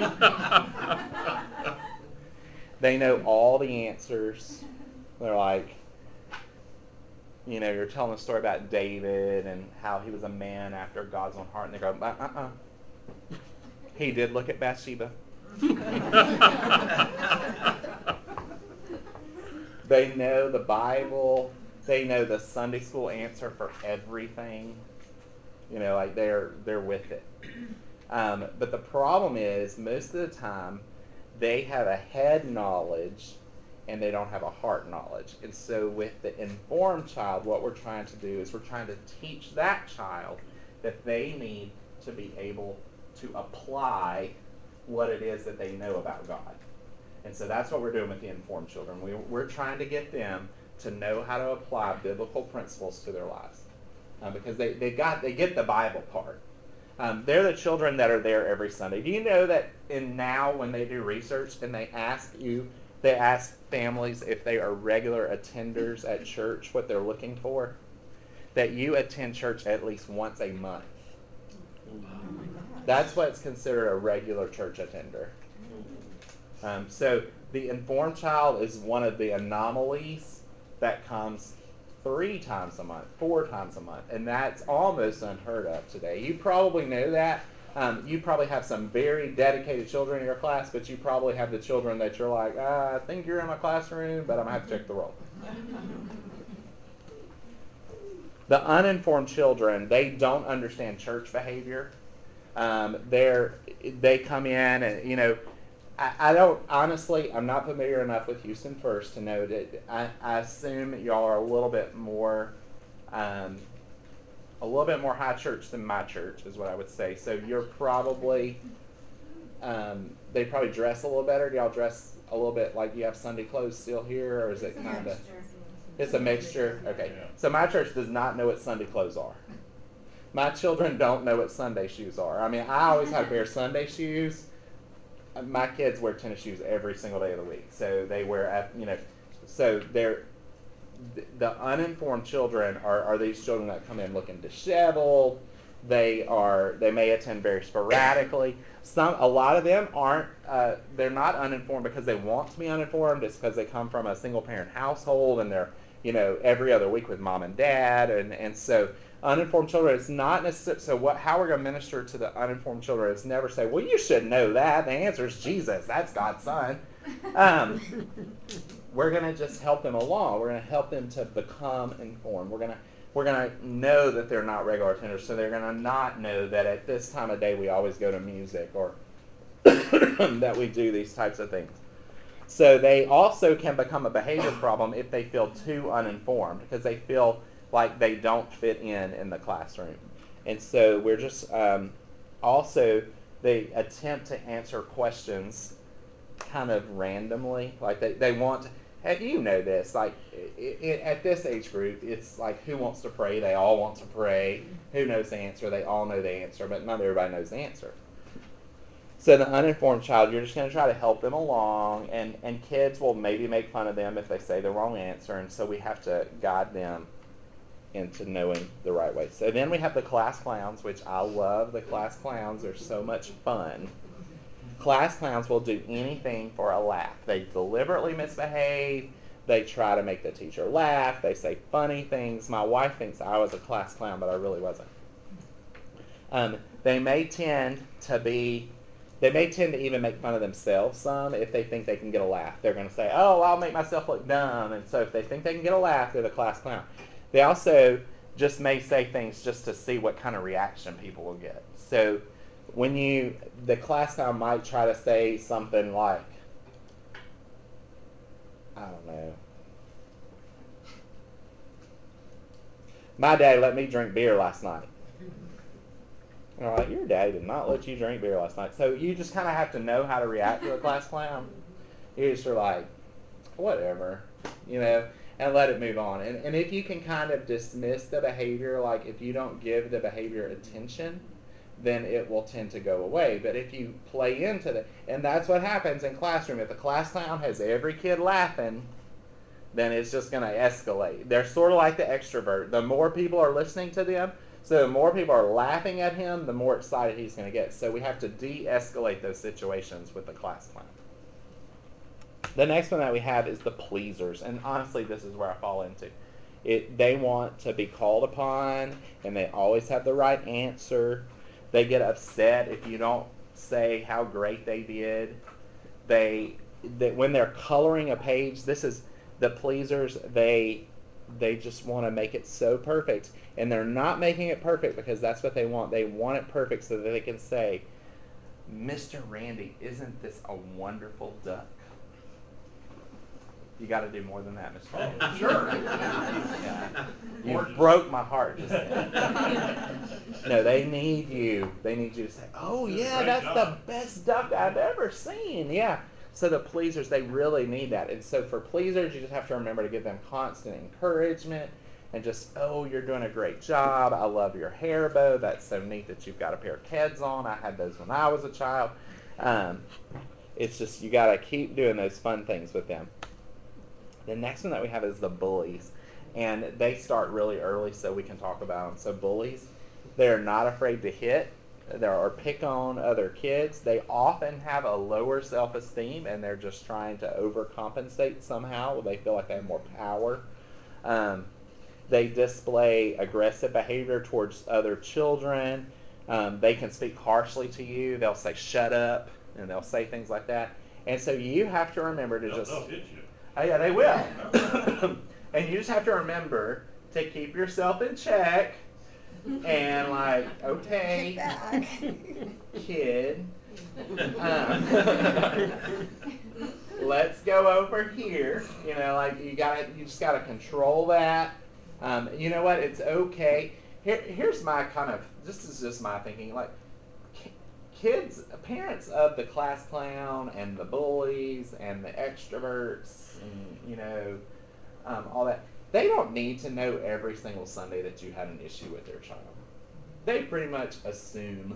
They know all the answers. They're like, you know, you're telling a story about David and how he was a man after God's own heart, and they go, he did look at Bathsheba. They know the Bible. They know the Sunday school answer for everything. You know, like they're with it. But the problem is, most of the time, they have a head knowledge and they don't have a heart knowledge. And so with the informed child, what we're trying to do is we're trying to teach that child that they need to be able to apply what it is that they know about God. And so that's what we're doing with the informed children. We're trying to get them to know how to apply biblical principles to their lives. Because they get the Bible part. They're the children that are there every Sunday. Do you know that now when they do research and they ask families if they are regular attenders at church, what they're looking for? That you attend church at least once a month. That's what's considered a regular church attender. So the informed child is one of the anomalies that comes 3 times a month, 4 times a month, and that's almost unheard of today. You probably know that. You probably have some very dedicated children in your class, but you probably have the children that you're like, I think you're in my classroom, but I'm going to have to check the roll. The uninformed children, they don't understand church behavior. They come in and, you know, I don't, honestly, I'm not familiar enough with Houston First to know that I assume y'all are a little bit more high church than my church is what I would say. So you're probably, they probably dress a little better. Do y'all dress a little bit like you have Sunday clothes still here, or is it kind of? It's a mixture? Okay. So my church does not know what Sunday clothes are. My children don't know what Sunday shoes are. I mean, I always had to wear Sunday shoes. My kids wear tennis shoes every single day of the week. So they wear, so they're, the uninformed children are these children that come in looking disheveled. They may attend very sporadically. A lot of them aren't, they're not uninformed because they want to be uninformed. It's because they come from a single parent household and they're, every other week with mom and dad. And so uninformed children, it's not necessarily, how we're going to minister to the uninformed children is never say, well, you should know that. The answer is Jesus. That's God's son. We're going to just help them along. We're going to help them to become informed. We're going to know that they're not regular attenders, so they're going to not know that at this time of day we always go to music or that we do these types of things. So they also can become a behavior problem if they feel too uninformed because they feel like they don't fit in the classroom. And so we're just also they attempt to answer questions kind of randomly. Like they want, and you know this, like at this age group, it's like who wants to pray? They all want to pray. Who knows the answer? They all know the answer, but not everybody knows the answer. So the uninformed child, you're just going to try to help them along, and kids will maybe make fun of them if they say the wrong answer, and so we have to guide them into knowing the right way. So then we have the class clowns, which I love. The class clowns are so much fun. Class clowns will do anything for a laugh. They deliberately misbehave. They try to make the teacher laugh. They say funny things. My wife thinks I was a class clown, but I really wasn't. They may tend to even make fun of themselves some if they think they can get a laugh. They're going to say, oh, I'll make myself look dumb. And so if they think they can get a laugh, they're the class clown. They also just may say things just to see what kind of reaction people will get. So the class clown might try to say something like, I don't know, my dad let me drink beer last night. And they're like, your dad did not let you drink beer last night. So you just kind of have to know how to react to a class clown. You just are like, whatever, and let it move on. And if you can kind of dismiss the behavior, like if you don't give the behavior attention, then it will tend to go away. But if you play into and that's what happens in classroom. If the class clown has every kid laughing, then it's just going to escalate. They're sort of like the extrovert. The more people are listening to them, so the more people are laughing at him, the more excited he's going to get. So we have to de-escalate those situations with the class clown. The next one that we have is the pleasers. And honestly, this is where I fall into. They want to be called upon, and they always have the right answer. They get upset if you don't say how great they did. When they're coloring a page, this is the pleasers. They just want to make it so perfect. And they're not making it perfect because that's what they want. They want it perfect so that they can say, Mr. Randy, isn't this a wonderful duck? You got to do more than that, Mr. Randy. Sure. Yeah. You broke my heart just then. No, they need you. They need you to say, oh, yeah, that's the best duck I've ever seen. Yeah. So the pleasers, they really need that. And so for pleasers, you just have to remember to give them constant encouragement and just, oh, you're doing a great job. I love your hair bow. That's so neat that you've got a pair of Keds on. I had those when I was a child. It's just you got to keep doing those fun things with them. The next one that we have is the bullies. And they start really early so we can talk about them. So bullies, they're not afraid to hit or pick on other kids. They often have a lower self-esteem and they're just trying to overcompensate somehow. They feel like they have more power. They display aggressive behavior towards other children. They can speak harshly to you. They'll say, shut up, and they'll say things like that. And so you have to remember to just... They'll hit you. Oh, yeah, they will. And you just have to remember to keep yourself in check and like, okay, kid, let's go over here. You just gotta control that. You know what? It's okay. Here's my this is just my thinking. Like, kids, parents of the class clown and the bullies and the extroverts and, all that, they don't need to know every single Sunday that you had an issue with their child. They pretty much assume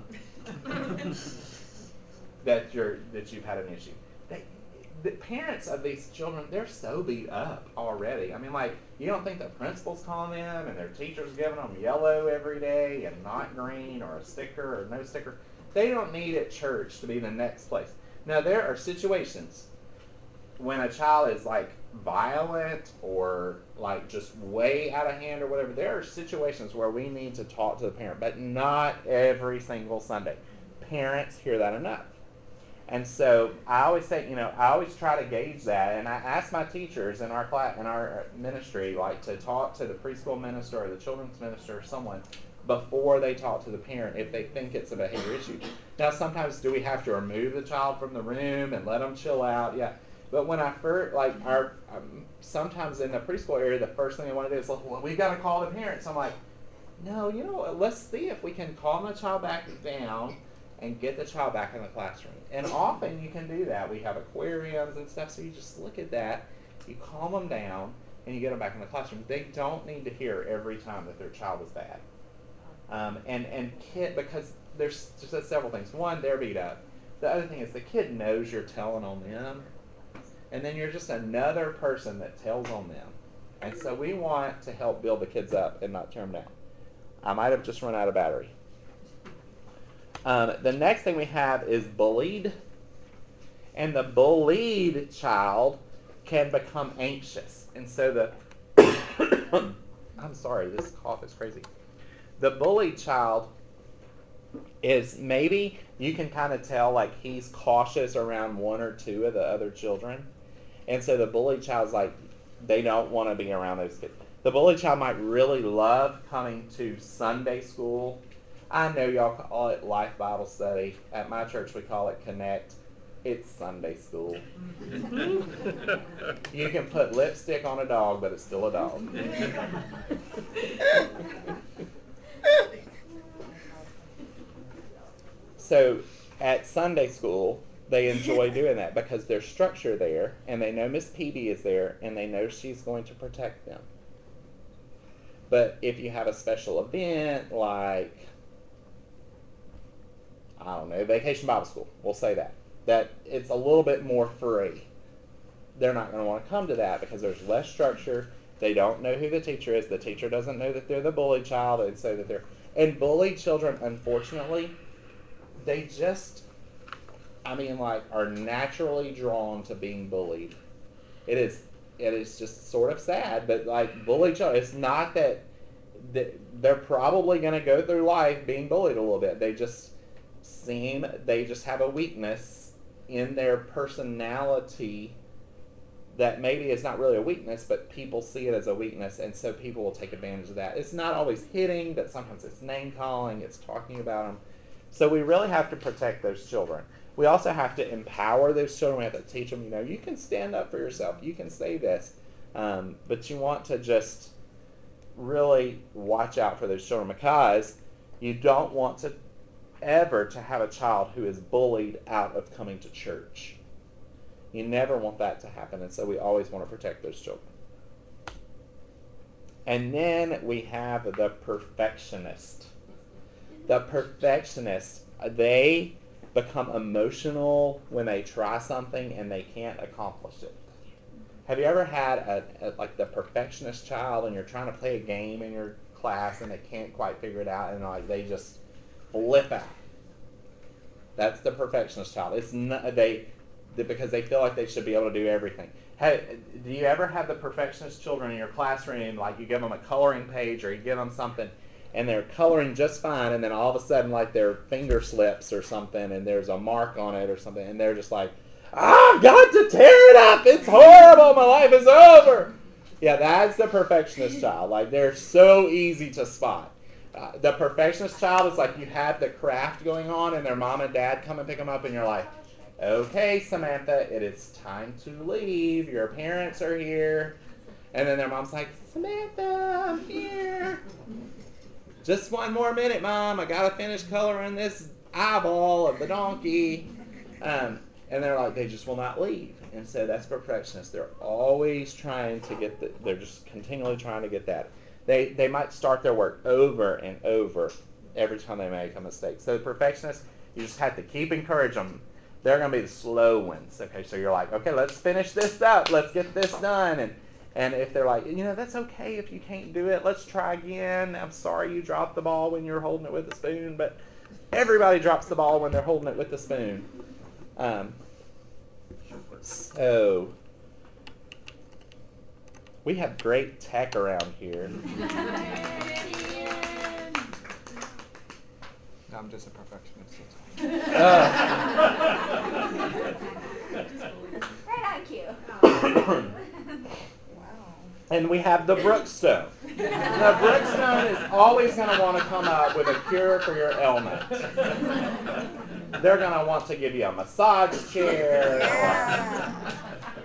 that you've had an issue. The parents of these children, they're so beat up already. I mean, like, you don't think the principal's calling them and their teacher's giving them yellow every day and not green or a sticker or no sticker. They don't need at church to be the next place. Now, there are situations when a child is like violent or like just way out of hand or whatever. There are situations where we need to talk to the parent, but not every single Sunday. Parents hear that enough. And so I always say, I always try to gauge that, and I ask my teachers in our class, in our ministry, like to talk to the preschool minister or the children's minister or someone before they talk to the parent if they think it's a behavior issue. Now, sometimes do we have to remove the child from the room and let them chill out? Yeah. But when I first, like, sometimes in the preschool area, the first thing they want to do is, well, we've got to call the parents. I'm like, no, you know what? Let's see if we can calm the child back down and get the child back in the classroom. And often you can do that. We have aquariums and stuff, so you just look at that, you calm them down, and you get them back in the classroom. They don't need to hear every time that their child is bad. Because there's just several things. One, they're beat up. The other thing is the kid knows you're telling on them, and then you're just another person that tells on them. And so we want to help build the kids up and not tear them down. I might have just run out of battery. The next thing we have is bullied. And the bullied child can become anxious. And so I'm sorry, this cough is crazy. The bullied child is, maybe you can kind of tell like he's cautious around one or two of the other children. And so the bullied child's like, they don't want to be around those kids. The bullied child might really love coming to Sunday school. I know y'all call it Life Bible Study. At my church we call it Connect. It's Sunday school. You can put lipstick on a dog, but it's still a dog. So at Sunday school, they enjoy doing that because there's structure there, and they know Miss Peavy is there, and they know she's going to protect them. But if you have a special event like, I don't know, Vacation Bible School, we'll say that it's a little bit more free. They're not going to want to come to that because there's less structure. They don't know who the teacher is. The teacher doesn't know that they're the bullied child, and so that they're... And bullied children, unfortunately, they just, are naturally drawn to being bullied. It is just sort of sad, but bullied children, it's not that they're probably going to go through life being bullied a little bit. They just have a weakness in their personality that maybe is not really a weakness, but people see it as a weakness, and so people will take advantage of that. It's not always hitting, but sometimes it's name-calling, it's talking about them. So we really have to protect those children. We also have to empower those children. We have to teach them, you can stand up for yourself. You can say this. But you want to just really watch out for those children because you don't want to ever to have a child who is bullied out of coming to church. You never want that to happen, and so we always want to protect those children. And then we have the perfectionist. The perfectionist, they become emotional when they try something and they can't accomplish it. Have you ever had the perfectionist child and you're trying to play a game in your class and they can't quite figure it out and they just flip out? That's the perfectionist child. It's not, because they feel like they should be able to do everything. Do you ever have the perfectionist children in your classroom, like you give them a coloring page or you give them something and they're coloring just fine, and then all of a sudden their finger slips or something and there's a mark on it or something, and they're just like, I've got to tear it up, it's horrible, my life is over. Yeah, that's the perfectionist child. They're so easy to spot. The perfectionist child is like you have the craft going on and their mom and dad come and pick them up and you're like, okay, Samantha, it is time to leave. Your parents are here. And then their mom's like, Samantha, I'm here. Just one more minute, Mom. I got to finish coloring this eyeball of the donkey. And they're like, they just will not leave. And so that's perfectionist. They're always trying to they're just continually trying to get that. They might start their work over and over every time they make a mistake. So the perfectionists, you just have to keep encouraging them. They're going to be the slow ones. Okay, so you're like, okay, let's finish this up. Let's get this done. And if they're like, that's okay if you can't do it. Let's try again. I'm sorry you dropped the ball when you're holding it with a spoon, but everybody drops the ball when they're holding it with the spoon. So we have great tech around here. I'm just a perfectionist. Right on cue. And we have the Brookstone. The Brookstone is always going to want to come up with a cure for your ailment. They're going to want to give you a massage chair.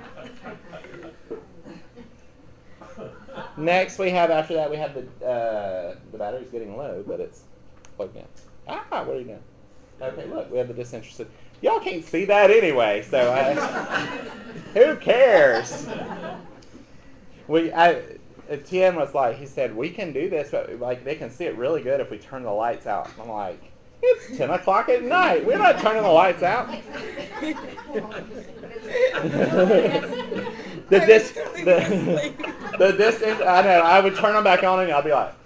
Next we have, after that, we have the battery's getting low, but it's plugged in. What are you doing? Okay, look, we have the disinterested. Y'all can't see that anyway, so who cares? Tien was like, he said, we can do this, but like they can see it really good if we turn the lights out. I'm like, it's 10 o'clock at night. We're not turning the lights out. I know, I would turn them back on and I'll be like,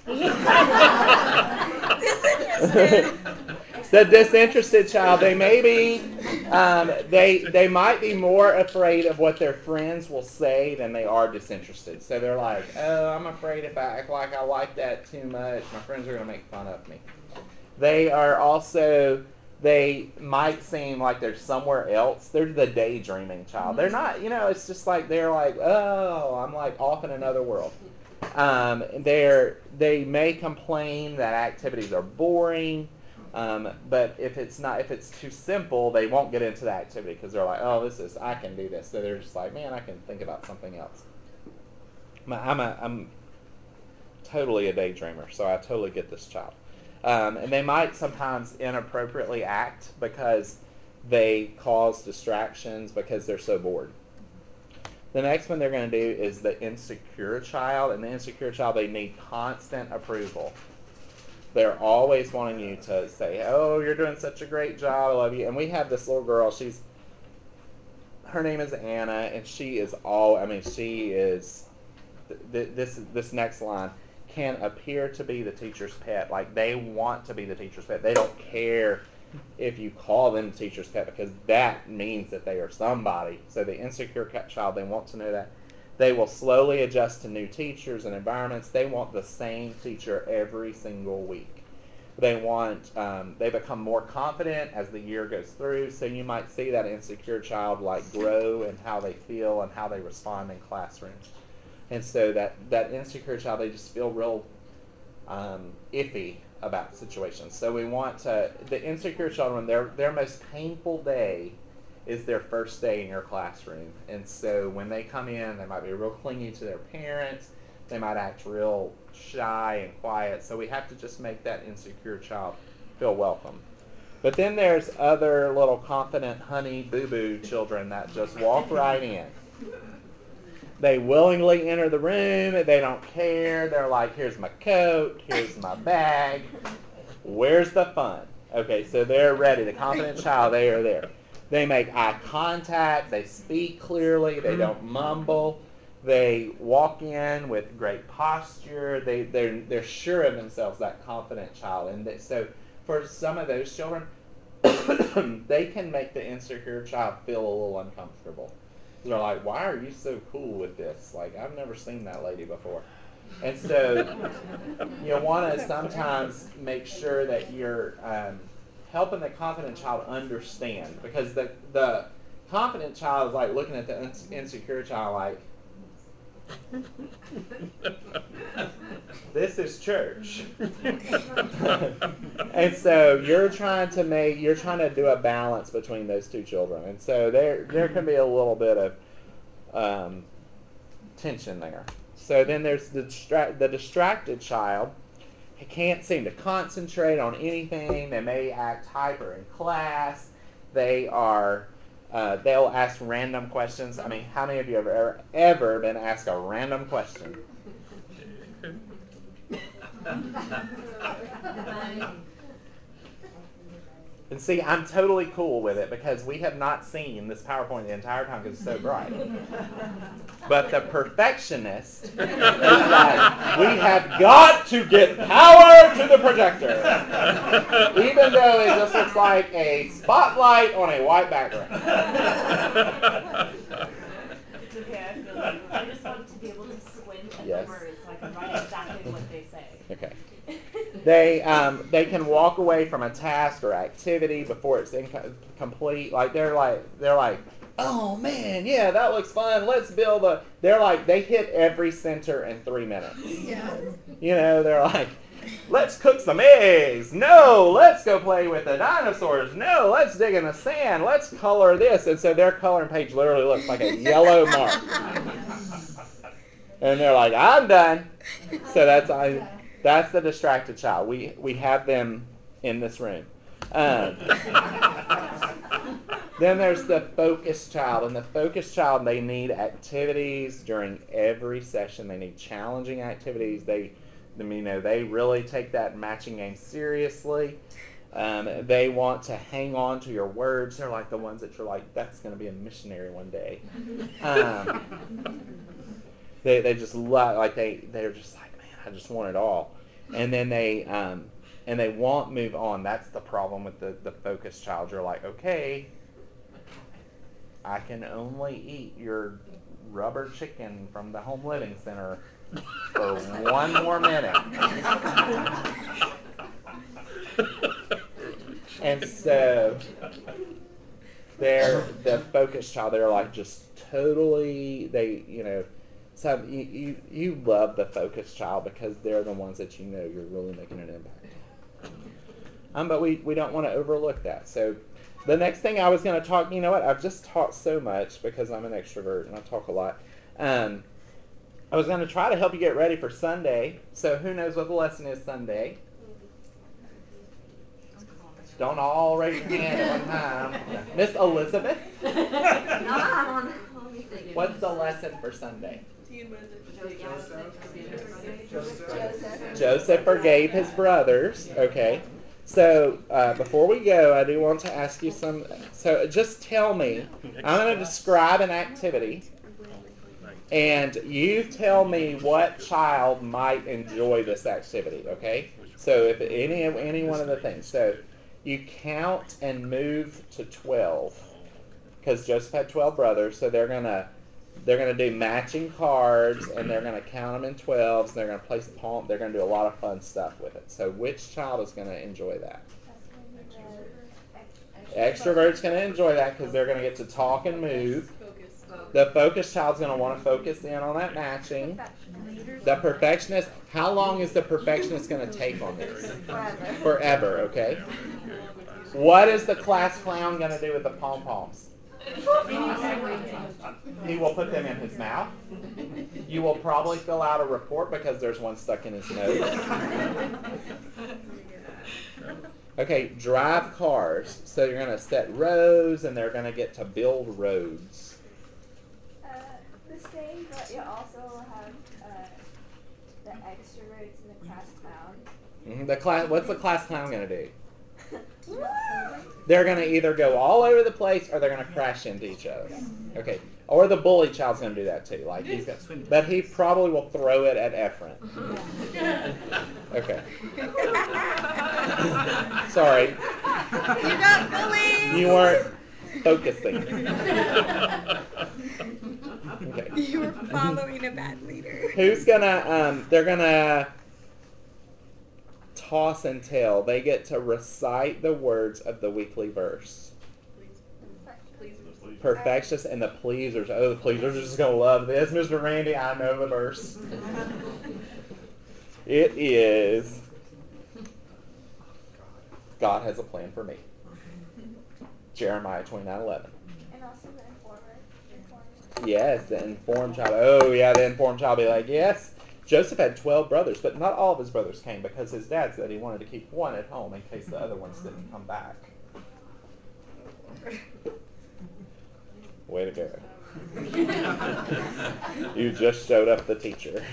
disinterested. The disinterested child, they may be, they might be more afraid of what their friends will say than they are disinterested. So they're like, oh, I'm afraid if I act like I like that too much, my friends are going to make fun of me. They are also, they might seem like they're somewhere else. They're the daydreaming child. They're not, it's just like, they're like, oh, I'm like off in another world. They may complain that activities are boring. But if it's too simple, they won't get into the activity because they're like, oh, I can do this. So they're just like, man, I can think about something else. I'm totally a daydreamer, so I totally get this child. And they might sometimes inappropriately act because they cause distractions because they're so bored. The next one they're going to do is the insecure child. And the insecure child, they need constant approval. They're always wanting you to say, oh, you're doing such a great job, I love you. And we have this little girl, her name is Anna, and she is this next line, can appear to be the teacher's pet. Like, they want to be the teacher's pet. They don't care if you call them the teacher's pet because that means that they are somebody. So the insecure child, they want to know that. They will slowly adjust to new teachers and environments. They want the same teacher every single week. They become more confident as the year goes through. So you might see that insecure child like grow in how they feel and how they respond in classrooms. And so that insecure child, they just feel real iffy about situations. So we want the insecure children, their most painful day is their first day in your classroom. And so when they come in, they might be real clingy to their parents. They might act real shy and quiet. So we have to just make that insecure child feel welcome. But then there's other little confident honey boo-boo children that just walk right in. They willingly enter the room. They don't care. They're like, here's my coat. Here's my bag. Where's the fun? Okay, so they're ready. The confident child, they are there. They make eye contact. They speak clearly. They don't mumble. They walk in with great posture. They're sure of themselves, that confident child. And so for some of those children, they can make the insecure child feel a little uncomfortable. They're like, why are you so cool with this? Like, I've never seen that lady before. And so you want to sometimes make sure that you're helping the confident child understand, because the confident child is like looking at the insecure child like, this is church. And so you're trying to do a balance between those two children. And so there can be a little bit of tension there. So then there's the distracted child. He can't seem to concentrate on anything. They may act hyper in class. They'll ask random questions. I mean, how many of you have ever been asked a random question? And see, I'm totally cool with it because we have not seen this PowerPoint the entire time because it's so bright. But the perfectionist is like, we have got to get power to the projector. Even though it just looks like a spotlight on a white background. It's okay, I feel like I just want to be able to squint at the words so I can write exactly what they say. Okay. They can walk away from a task or activity before it's complete. Like they're like, oh man, yeah, that looks fun. Let's build a. They hit every center in 3 minutes. Yeah. They're like, let's cook some eggs. No, let's go play with the dinosaurs. No, let's dig in the sand. Let's color this. And so their coloring page literally looks like a yellow mark. And they're like, I'm done. So that's the distracted child. We have them in this room. Then there's the focused child. And the focused child, they need activities during every session. They need challenging activities. They really take that matching game seriously. They want to hang on to your words. They're like the ones that you're like, that's going to be a missionary one day. They just love, like they're just like, man, I just want it all. And then they won't move on. That's the problem with the focused child. You're like, okay, I can only eat your rubber chicken from the home living center for one more minute. And so they're the focused child. They're like just totally, so you love the focused child because they're the ones that you're really making an impact. But we don't want to overlook that. So the next thing I was going to talk, I've just talked so much because I'm an extrovert and I talk a lot. I was going to try to help you get ready for Sunday. So who knows what the lesson is Sunday? Don't all raise your hand at one time. Miss Elizabeth? What's the lesson for Sunday? Joseph forgave his brothers. Okay. So before we go, I do want to ask you some. So just tell me. I'm going to describe an activity, and you tell me what child might enjoy this activity. Okay. So if any one of the things. So you count and move to 12, because Joseph had 12 brothers. So they're gonna do matching cards, and they're gonna count them in 12s. And they're gonna place the palm. They're gonna do a lot of fun stuff with it. So which child is gonna enjoy that? Extrovert's gonna enjoy that because they're gonna get to talk and move. The focused child's gonna want to focus in on that matching. The perfectionist. How long is the perfectionist gonna take on this? Forever. Okay. What is the class clown gonna do with the pom poms? He will put them in his mouth. You will probably fill out a report because there's one stuck in his nose. Okay, drive cars. So you're going to set rows, and they're going to get to build roads. The same, but you also have the extroverts and the class clown. Mm-hmm. What's the class clown going to do? They're going to either go all over the place or they're going to crash into each other. Okay. Or the bully child's going to do that too. Like but he probably will throw it at Ephraim. Okay. Sorry. You got bullied! You weren't focusing. Okay. You were following a bad leader. Who's going to, they're going to toss and tell. They get to recite the words of the weekly verse. Perfectionists and the pleasers. Oh, the pleasers are just going to love this. Mr. Randy, I know the verse. It is, God has a plan for me. Jeremiah 29:11. And also the informer. Yes, the informed child. Oh, yeah, the informed child will be like, yes. Joseph had 12 brothers, but not all of his brothers came because his dad said he wanted to keep one at home in case the other ones didn't come back. Way to go. You just showed up the teacher.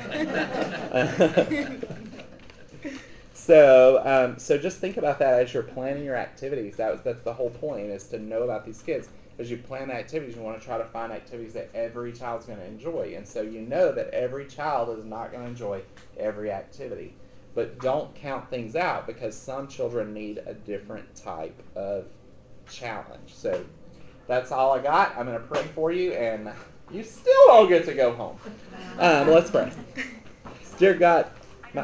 So just think about that as you're planning your activities. That's the whole point, is to know about these kids. As you plan activities, you want to try to find activities that every child's going to enjoy. And so you know that every child is not going to enjoy every activity. But don't count things out because some children need a different type of challenge. So that's all I got. I'm going to pray for you, and you still don't get to go home. Let's pray. Dear God,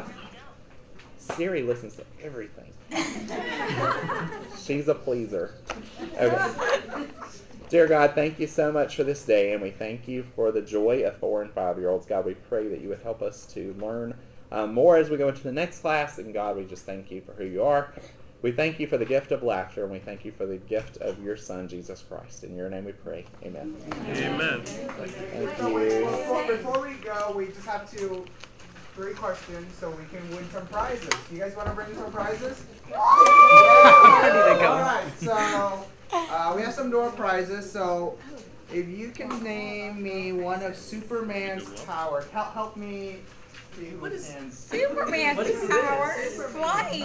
Siri listens to everything. She's a pleaser. Okay. Dear God, thank you so much for this day, and we thank you for the joy of 4 and 5-year-olds. God, we pray that you would help us to learn more as we go into the next class, and God, we just thank you for who you are. We thank you for the gift of laughter, and we thank you for the gift of your Son, Jesus Christ. In your name we pray. Amen. Amen. Thank So you. before we go, we just have to 3 questions so we can win some prizes. You guys want to bring some prizes? Yeah. All right. So we have some door prizes. So if you can name me one of Superman's powers, help me. What is Superman's power? Flying.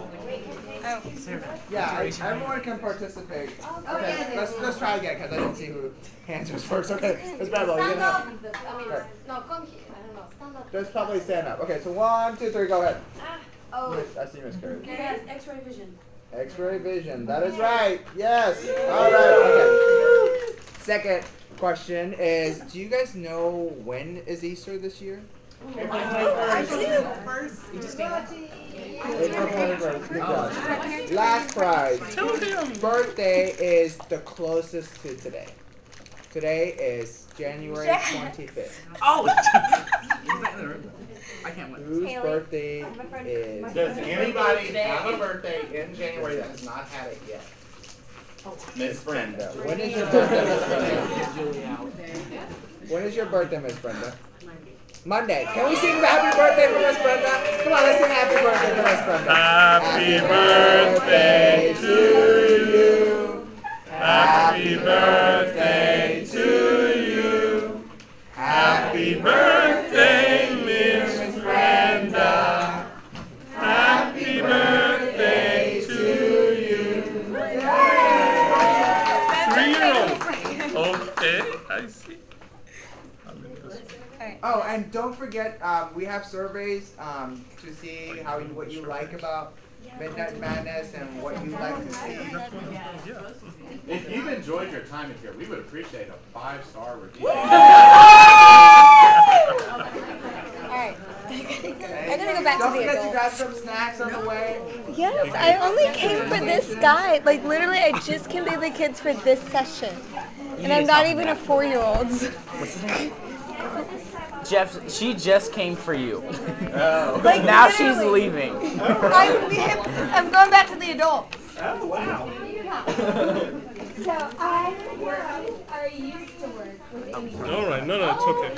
Yeah, everyone can participate. Okay, let's try again because I didn't see who hands was first. Okay, let's battle. Stand up. Okay. No, come here. I don't know. Stand up. Just probably stand up. Okay, so 1, 2, 3, go ahead. Oh. I see Miss Curry. Okay. X-ray vision. X-ray vision. That is right. Yes. All right. Okay. Second question is: do you guys know when is Easter this year? I do. First. April 21st. Good job. Last prize. Birthday is the closest to today. Today is January 25th. Oh! I can't win. Whose birthday is? Does anybody have a birthday in January that has not had it yet? Miss Brenda. When is your birthday, Miss Brenda? When is your birthday, Miss Brenda? Monday. Can we sing happy birthday for Miss Brenda? Come on, let's sing happy birthday for Miss Brenda. Happy birthday to you. Happy birthday to you. Happy birthday, Miss Brenda. Happy birthday to you. 3-year-old. Okay, I see. Oh, and don't forget, we have surveys to see what you like about Midnight Madness and what you like to see. If you've enjoyed your time here, we would appreciate a 5-star review. Alright. I'm gonna go back Don't to the forget to adults. grab some snacks on the way. Yes, I only came for this guy. Like, literally, I just came to the kids for this session. And I'm not even a 4-year-old. What's his name? Jeff, she just came for you. Oh. Like, now literally. she's leaving. I'm going back to the adults. Oh, wow. So I used to work with Amy. All right, no, it's okay.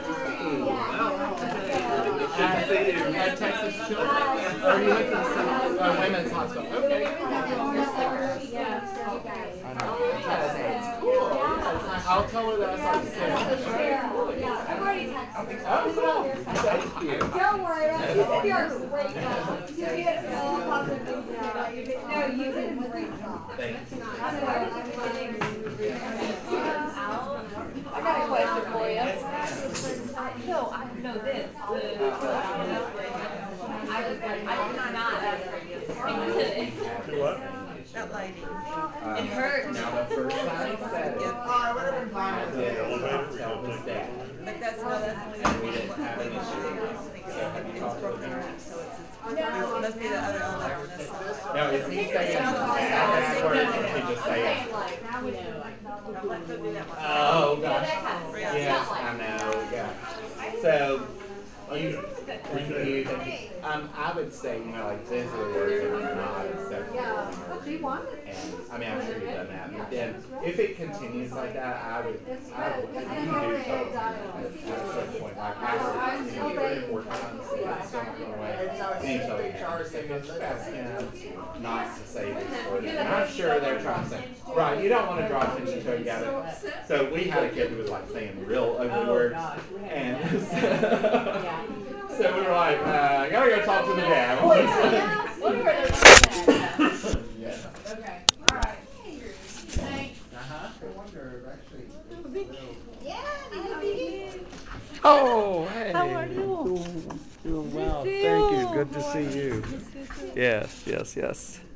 And so you had Texas Children? Or you went to the Women's Hospital? Okay. I'll tell her that I saw you say. I've already texted her. Oh, cool. Thank you. Don't worry, you said you're a great job. You did all positive things about you. No, you did a great job. Thank you. I got a question for you. No, I know this. What? That lady. It hurts. Now, the first time he said it, I did tell his dad. But that's only And we didn't have an issue. So have you talked to him? it must be the other elder on this side. No, is he saying bad words or is he just saying? Oh, gosh. Yes, I know, yeah. So, I would say, like, these are the words that are not acceptable. And, I mean, I'm sure you've done that. And then, if it continues like that, I would you do something at a certain point. Like, after, you get rid of 4 times, and it's still not going away. Then you tell the parents, say, it's best, not to say these words. And I'm sure they're trying to say, right, you don't want to draw attention to it, you gotta. So, we had a kid who was, like, saying real ugly words. And so we were like, I gotta go talk to the dad. Yeah. Okay. All right. Thanks. I wonder, actually. Oh, hey. How are you? Doing well. Thank you. Good to see you. Yes.